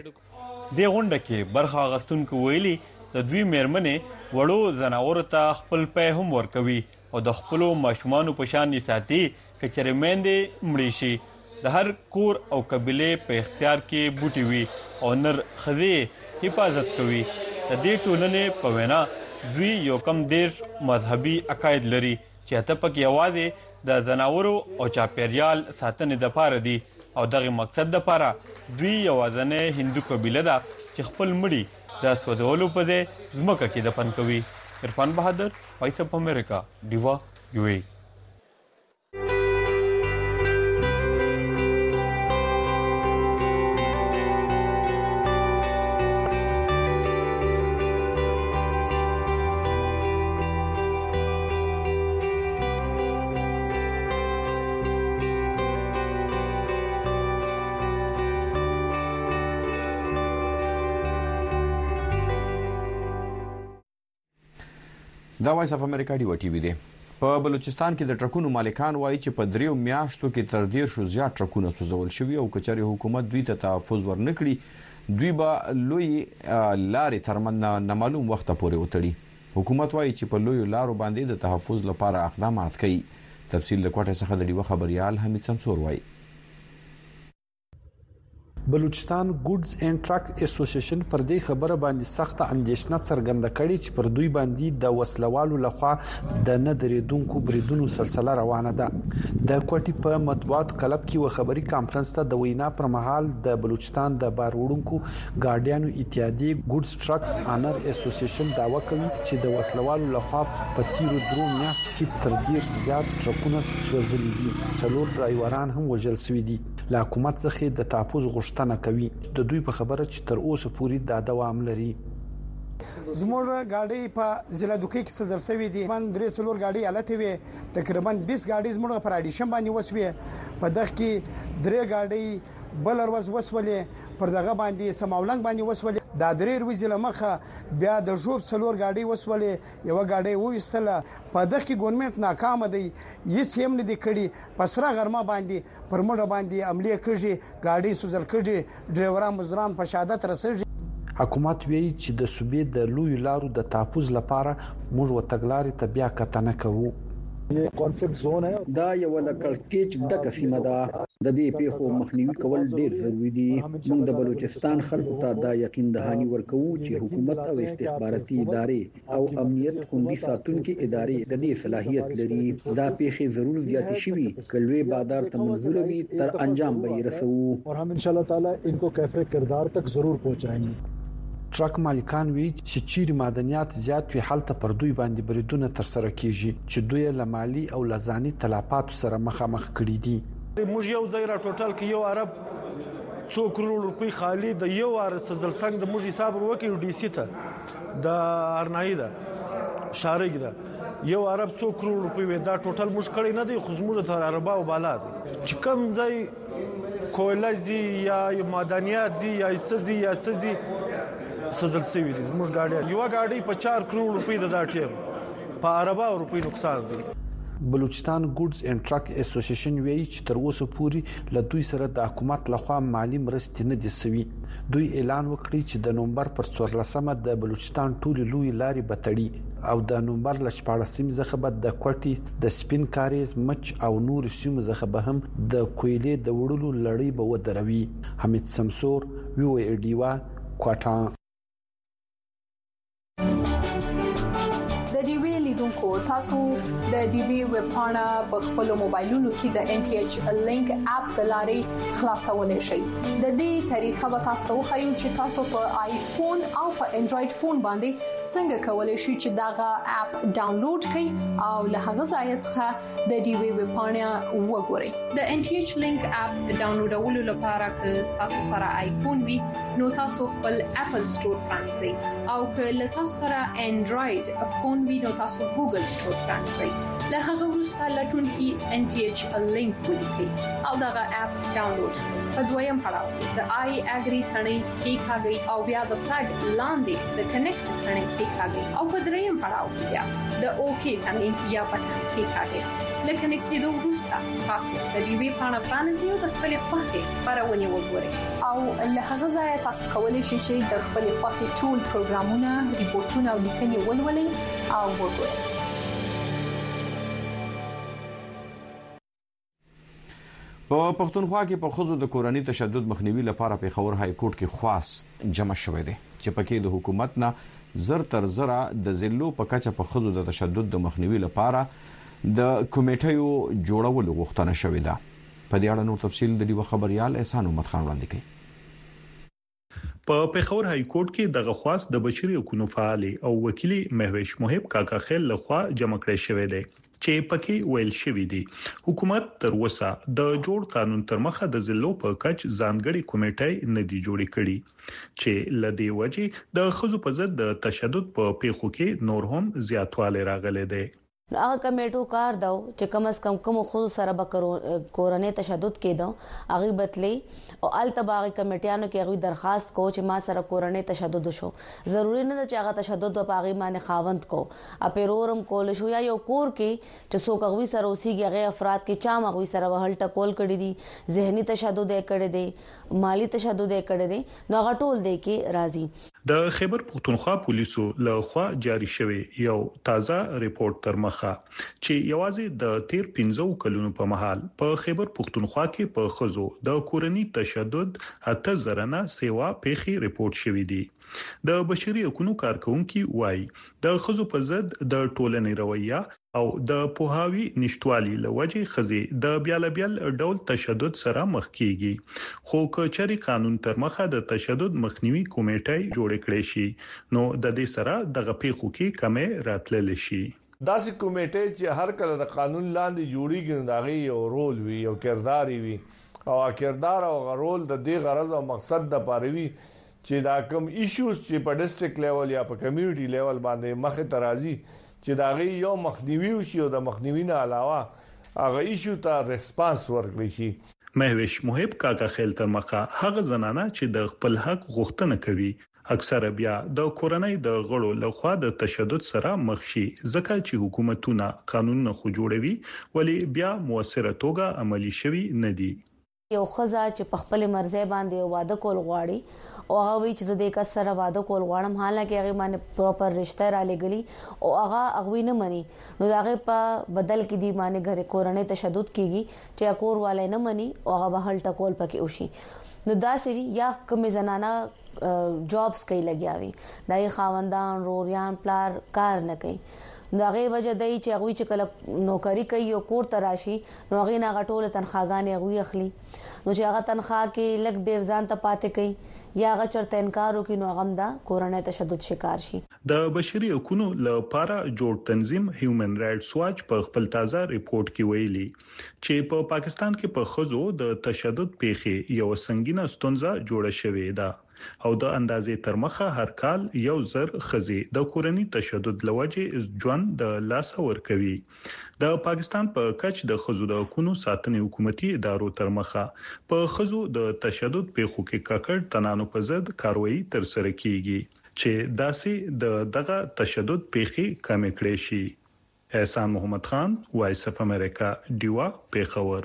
د غونډه کې برخه غستونکو ویلي د دوی میرمنې وړو زناورو ته خپل پې هم ورکوي او د خپل ماشومانو په شان یې ساتي کچره مېندې مړې شي د هر کور او قبيله په اختیار کې بوټي وي او نر خزي حفاظت کوي د دې ټولنې په وینا دوی یو کم دیر مذهبي عقاید لري چې ته پکې یوازې د زناورو او چاپیریال ساتنې د پاره دي او دغه مقصد د پاره دوی یوازنه هندو قبيله ده چې خپل مړي د سودولو په ځای زمکه کې دفن کوي عرفان بهادر، وایس اف امریکا، ډیوا یو ای.
دا وایس اف امریکا ډیوا ټي وي دی. په بلوچستان کې د ټرکونو مالکان وایي چې په دریو میاشتو کې تر ډیر شو زیات ټرکونه سوځول شوي او کچاري حکومت دوی ته تحفظ ورنکړي دوی به لوی لارې ترمن نه معلوم وخت پورې وتړي. حکومت وایي چې په لوی لارو باندې د تحفظ لپاره اقدامات کوي. تفصیل د کوټه څخه د ډیوا خبريال حمید سمسور وایي.
بلوچستان ګودز اینڈ ټرک اسوسییشن پر دې خبره باندې سخت اندیشنه څرګنده کړې چې پر دوی باندې د وسلوالو لخوا د نه درېدونکو بریدونو سلسله روانه ده. د کوټي په مطبوعات کلب کې و خبري کانفرنس ته د وینا پر مهال د بلوچستان د بار وړونکو ګاډیانو اتحادیه ګودز ټرکس آنر اسوسییشن داوا کوي چې د وسلوالو لخوا په تیرو درو میاشتو کې تر ډیر زیات ټرکونه سوځلي دي. څلور ډرایوران هم وژل شوي دي. له حکومت څخه د تحفظ غوښتنه کوي. د دوی په خبره چې تر اوسه پورې دا دوام لري.
زموږ ګاډي په ضلع دوکې کې سزر سوي دي. من درې څلور ګاډي حالت وي تقریبا بیس ګاډي زموږ پر اډیشن باندې وسوي. په دغه کې درې ګاډي بل ورځ وسولې پر دغه باندې سماولنګ باندې وسولې. دا درې ورځې لمخه بیا د جوب څلور ګاډي وسولې یو ګاډي وېستله. په دغه کې ګورنمنت ناکام دی. هیڅ هم نه دی کړی. پسره غرمه باندې پر موږ باندې عملیه کوي. ګاډي سوزل کوي. ډرایوران مزدوران په شهادت رسېږي.
حکومت وایي چې د صوبې د لوی لارو د تحفظ لپاره موږ وتګلارې ته بیا کتنه کوو.
کانفلیکټ زون ہے دا یو لکړکېچ ډکه سیمه ده. د دې پیښو مخنیوي کول ډیر ضروری دي. موږ د بلوچستان خلکو ته دا یقین دهاني ورکوو چې حکومت او استخباراتي ادارې او امنیت خوندي ساتونکو ادارې د دې صلاحیت لري. دا پیښې ضرور زیات شي کلوي بادار ته منظور وي تر انجام به رسوو اور هم ان شاء الله تعالی انکو کیفے کردار تک ضرور پہنچائیں.
ټرک مالکان وی چې چیرې معدنیات زیات وي حالت پر دوی باندې بریدونه تر سره کیږي چې دوی له مالی او لزاني تلافات سره مخامخ کړي دي.
موږ یو ځای را ټوټل کې یو عرب څو کروڑ روپۍ خالی د یو ار سزل څنګه د موږ حساب وکړو ډي سي ته د ارنای ده شارګ ده یو عرب څو کروڑ روپۍ دا ټوټل موږ کړی نه دی. خو موږ ته عربا او بالا دي چې کم ځای کویلازي یا معدنیات زی یا سزي یا سزي سزل سوي دي. زموږ ګاډي یو ګاډي په چار کروڑ روپۍ د دا ټیم په عربا روپۍ نقصان دي.
بلوچستان ګودز اینڈ ټرک اسوسییشن وایي چې تر اوسه پورې له دوی سره د حکومت لخوا مالی مرستې نه دي سوي. دوی اعلان وکړي چې د نومبر پر څوارلسمه د بلوچستان ټولې لوی لارې بتړي او د نومبر ل شپاړسم څخه به د کوټي د سپین کاریز مچ او نور سیمو څخه به هم د کویلې د وړلو لړۍ به ودروي. حمید سمسور وی او ای ډیوا کوټا.
د ډي وی لیدونکو تاسو د ډي وی ویب پاڼه په خپل موبایلونو کې د ان ټي ایچ لینک اپ د لارې خلاصولای شئ. د دې طریقه به تاسو خو چې تاسو په آیفون او په انډراید فون باندې څنګه کولای شئ چې داغه اپ ډاونلوډ کړئ او له هغه ځای څخه د ډي وی ویب پاڼه وګورئ. د ان ټي ایچ لینک اپ ډاونلوډولو لپاره که تاسو سره آیفون وي نو تاسو خپل اپل سٹور پرانځئ او که تاسو سره انډراید فون وي نو تاسو ګوګل سٹور پرانځئ. له هغه وروسته لټون کې ان ټي ایچ لینک ولیکئ او دغه اپ ډاونلوډ کړئ. په دویم پړاو کې د آی اګری ثنې کې کاږي او بیا د فلګ لاندې د کنیکټ ثنې کې کاږي او په دریم پړاو کې بیا د اوکی ثنې یا بټن کې کاږي. لکه کنیکټ دوه وروسته تاسو د ډي وی پاڼه پرانیزئ او د خپل خوښې خبرونه وګورئ او له هغه ځای تاسو کولی شئ چې د خپل خوښې ټول پروګرامونه ریپورتونه او لیکنې ولولئ او وګورئ.
په پښتونخوا کې په خزو د کورنۍ تشدد مخنیوي لپاره په خبر های کورټ کې خاص جمع شوې ده چې پکې د حکومت نه زر تر زره د زلو په کچه په خزو د تشدد د مخنیوي لپاره د کمیټیو جوړولو غوښتنه شوې ده. په دې اړه نور تفصیل د دیو خبريال احسان احمد خان وړاندې کوي.
په پیښور های کورټ کې دغه خواست د بشري حقوقو فعال او وکیل مهوش محب کاکا خیل لخوا جمع کړی شوی دی چې پکې ویل شوی دی حکومت تر اوسه د جوړ قانون تر مخه د ضلعو په کچ ځانګړي کمیټې نه دی جوړې کړي چې لدی وجه د خزو په ضد د تشدد په پیښو کې نور هم زیاتوالی راغلی دی.
هغه کمیټو کار دا چې کم از کم کوم خود سره به کورونی تشدد کېدو هغه بتلې او التباغي کمیټیانو کې هغه درخواست کو چې ما سره کورونی تشدد شو ضروری نه چې هغه تشدد په هغه باندې خاوند کو اپیرورم کول شو یا یو کور کې چې څوک هغه سره اوسېږي هغه افراد کې چا هغه سره وهل ټکول کړي دي ذهني تشدد یې کړي دي مالی تشدد یې کړي دي نو هغه ټول دی کې راځي.
د خیبر پختونخوا پولیسو لخوا جاری شوی یو تازه ریپورت تر مخه چې یوازې د تیر پنځو کلونو په مهال په خیبر پختونخوا کې په خزو د کورنی تشدد اته زرنه سیوا پیخي ریپورت شوی دی. د بشري حقوقو کارکونکو وایي د خزو په ضد د ټولنې رویه او د پوهاوی نشټوالي لوجه خزي د بیال بیال ډول تشدد سره مخ کیږي خو کچري قانون تر مخه د تشدد مخنیوي کمیټه جوړ کړي شي نو د دې سره د غپیخو کې کمې راتلل شي.
داسې کمیټه چې هر کله د قانون لاندې جوړیږي داغي یو رول وي او کردار وي او کردار او رول د دې غرض او مقصد د پاروي چې دا کوم ایشوز چې په ډیسټریکټ لیول یا په کمیونټي لیول باندې مخه ترازی چې دا غي یو مخنیوي شي او د مخنیوي نه علاوه هغه ایشو ته ریسپانس ورکړي شي.
مهوش محب کاکا خیل تر مخه هغه زنانه چې د خپل حق غوښتنه کوي اکثر بیا د کورنۍ د غړو لخوا د تشدد سره مخ شي ځکه چې حکومتونه قانونونه خو جوړوي ولی بیا موثره توګه عملی شوي نه دي.
یو خزا چې په خپل مرزه باندې واده کول غواړي او هغه وی چې د دې سره واده کول غواړم حالکه هغه باندې پراپر رشتہ را لګلی او هغه هغه نه مني نو هغه په بدل کې دی باندې غره کورنۍ تشدد کیږي چې کور والے نه مني او هغه بهل ټکول پکې وشي نو دا سوي یا کوم زنانه جابس کوي لګیاوي دای خاوندان روریان پلار کار نه کوي نو هغه وجه دی چې هغه چې کله نوکری کوي او کور تراشي نو هغه نه غټول تنخواګانې هغه اخلي نو چې هغه تنخواه کې لګ ډیر ځان ته پاتې کوي یا هغه چرته انکار وکړي نو هغه دا کورنۍ تشدد شکار شي.
د بشري حقوقو لپاره جوړ تنظیم هیومن رائټس واچ په خپل تازه ریپورت کې ویلي چې په پاکستان کې په خزو د تشدد پیښې یو سنگینه ستونزه جوړه شوې ده او د اندازې تر مخه هر کال یو زر خزي د کورنۍ تشدد لوجه ژوند د لاس ور کوي. د پاکستان په کچ د خزو د حقوقو ساتنې حکومتي ادارو تر مخه په خزو د تشدد پیښو کې ککړ تنانو په ضد کاروایی تر سره کیږي چې داسې د دغه تشدد پیښې کم کړي شي. احسان محمد خان وایس اف امریکا دیوا پیښور.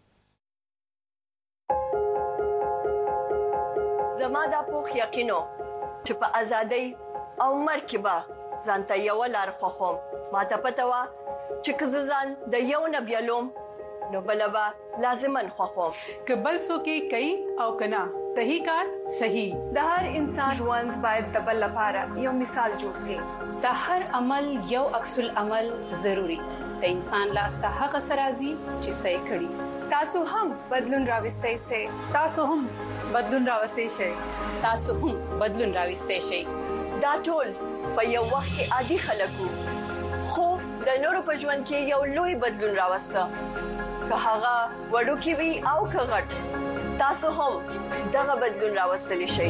زما دا پوخ یقینو چې په ازادۍ او مرکبه ځانته یو لار خوخم ما ته پته وا چې کززان د یو نبیلوم نو بلبا لازمن خوخم
کبل سو کې کوي او کنا صحیح کار صحیح
د هر انسان ژوند باید د بل لپاره یو مثال جوړ شي
د هر عمل یو عکس العمل ضروری د انسان لاسته هغه سرازي چې صحیح کړي.
تاسو هم بدلون راوستئ سي
تاسو هم بدلون راوستئ شئ تاسو هم بدلون راوستئ شئ.
دا ټول په یو وخت کې عادي خلکو خو د نورو په ژوند کې یو لوی بدلون راوسته که هغه وړوکی وي او که غټ تاسو هم دغه بدلون راوستلی شئ.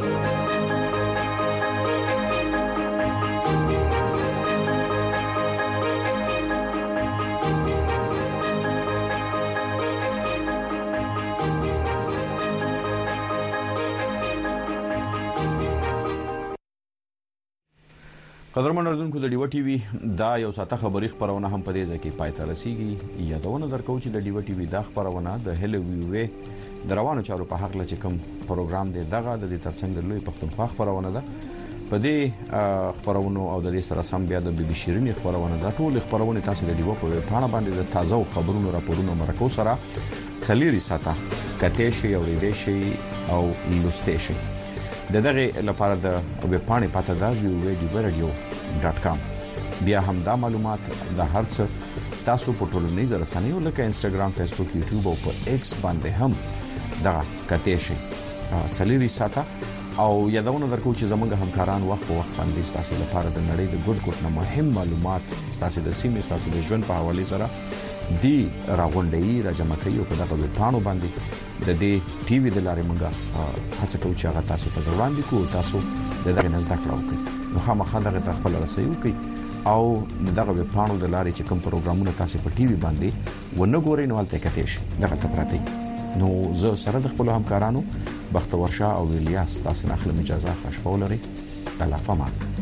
قدرمن اردوونکو د ډیو ټي وي دا یو ساته خبري خبرونه هم په دې ځکه پاتې رسیږي یادونه درکو چې د ډیو ټي وي دا خبرونه د هلو وی د روانو چارو په حق لچ کوم پروګرام دی دغه د دې ترڅنګ لوی پښتونخوا خبرونه ده په دې خبرونو او د دې سره سم بیا د بي بي شيرين خبرونه ده ټول خبرونه تاسو د ډیو په پاڼه باندې د تازه خبرونو راپورونو مرکو سره څلوري ساته کته شي او دې شي او لوستې شي د دغه لپاره د ویب پاڼې پته دا ویو ډیو رادیو ډاټ کام بیا هم دا معلومات د هرڅ تاسو په ټولنیزو رسنیو لکه انستګرام فیسبوک یوټیوب او په ایکس باندې هم دا کته شي سلیری ساته او یادونه درکو چې زمونږ همکاران وخت په وخت باندې ستاسو لپاره د نړۍ د ګډ ګډ نه مهم معلومات ستاسو د سیمې ستاسو د ژوند په حواله سره دی راغونډي راجمع کوي او په دغه ویبپاڼو باندې د دې ټي وي د لارې موږ هڅه کوو چې هغه تاسو ته وړاندې کوو تاسو دغه نزد کړو کوي نو خامخا دغه خپل رسېو کوي او دغه ویبپاڼو د لارې چې کوم پروګرامونه تاسو په ټي وي باندې ونه ګورئ نو الته کته شي دغه ته پراته نو زه سره د خپل همکارانو بختور شاه او الیاس تاسو نه خپل اجازه خوشبو لري الله فمان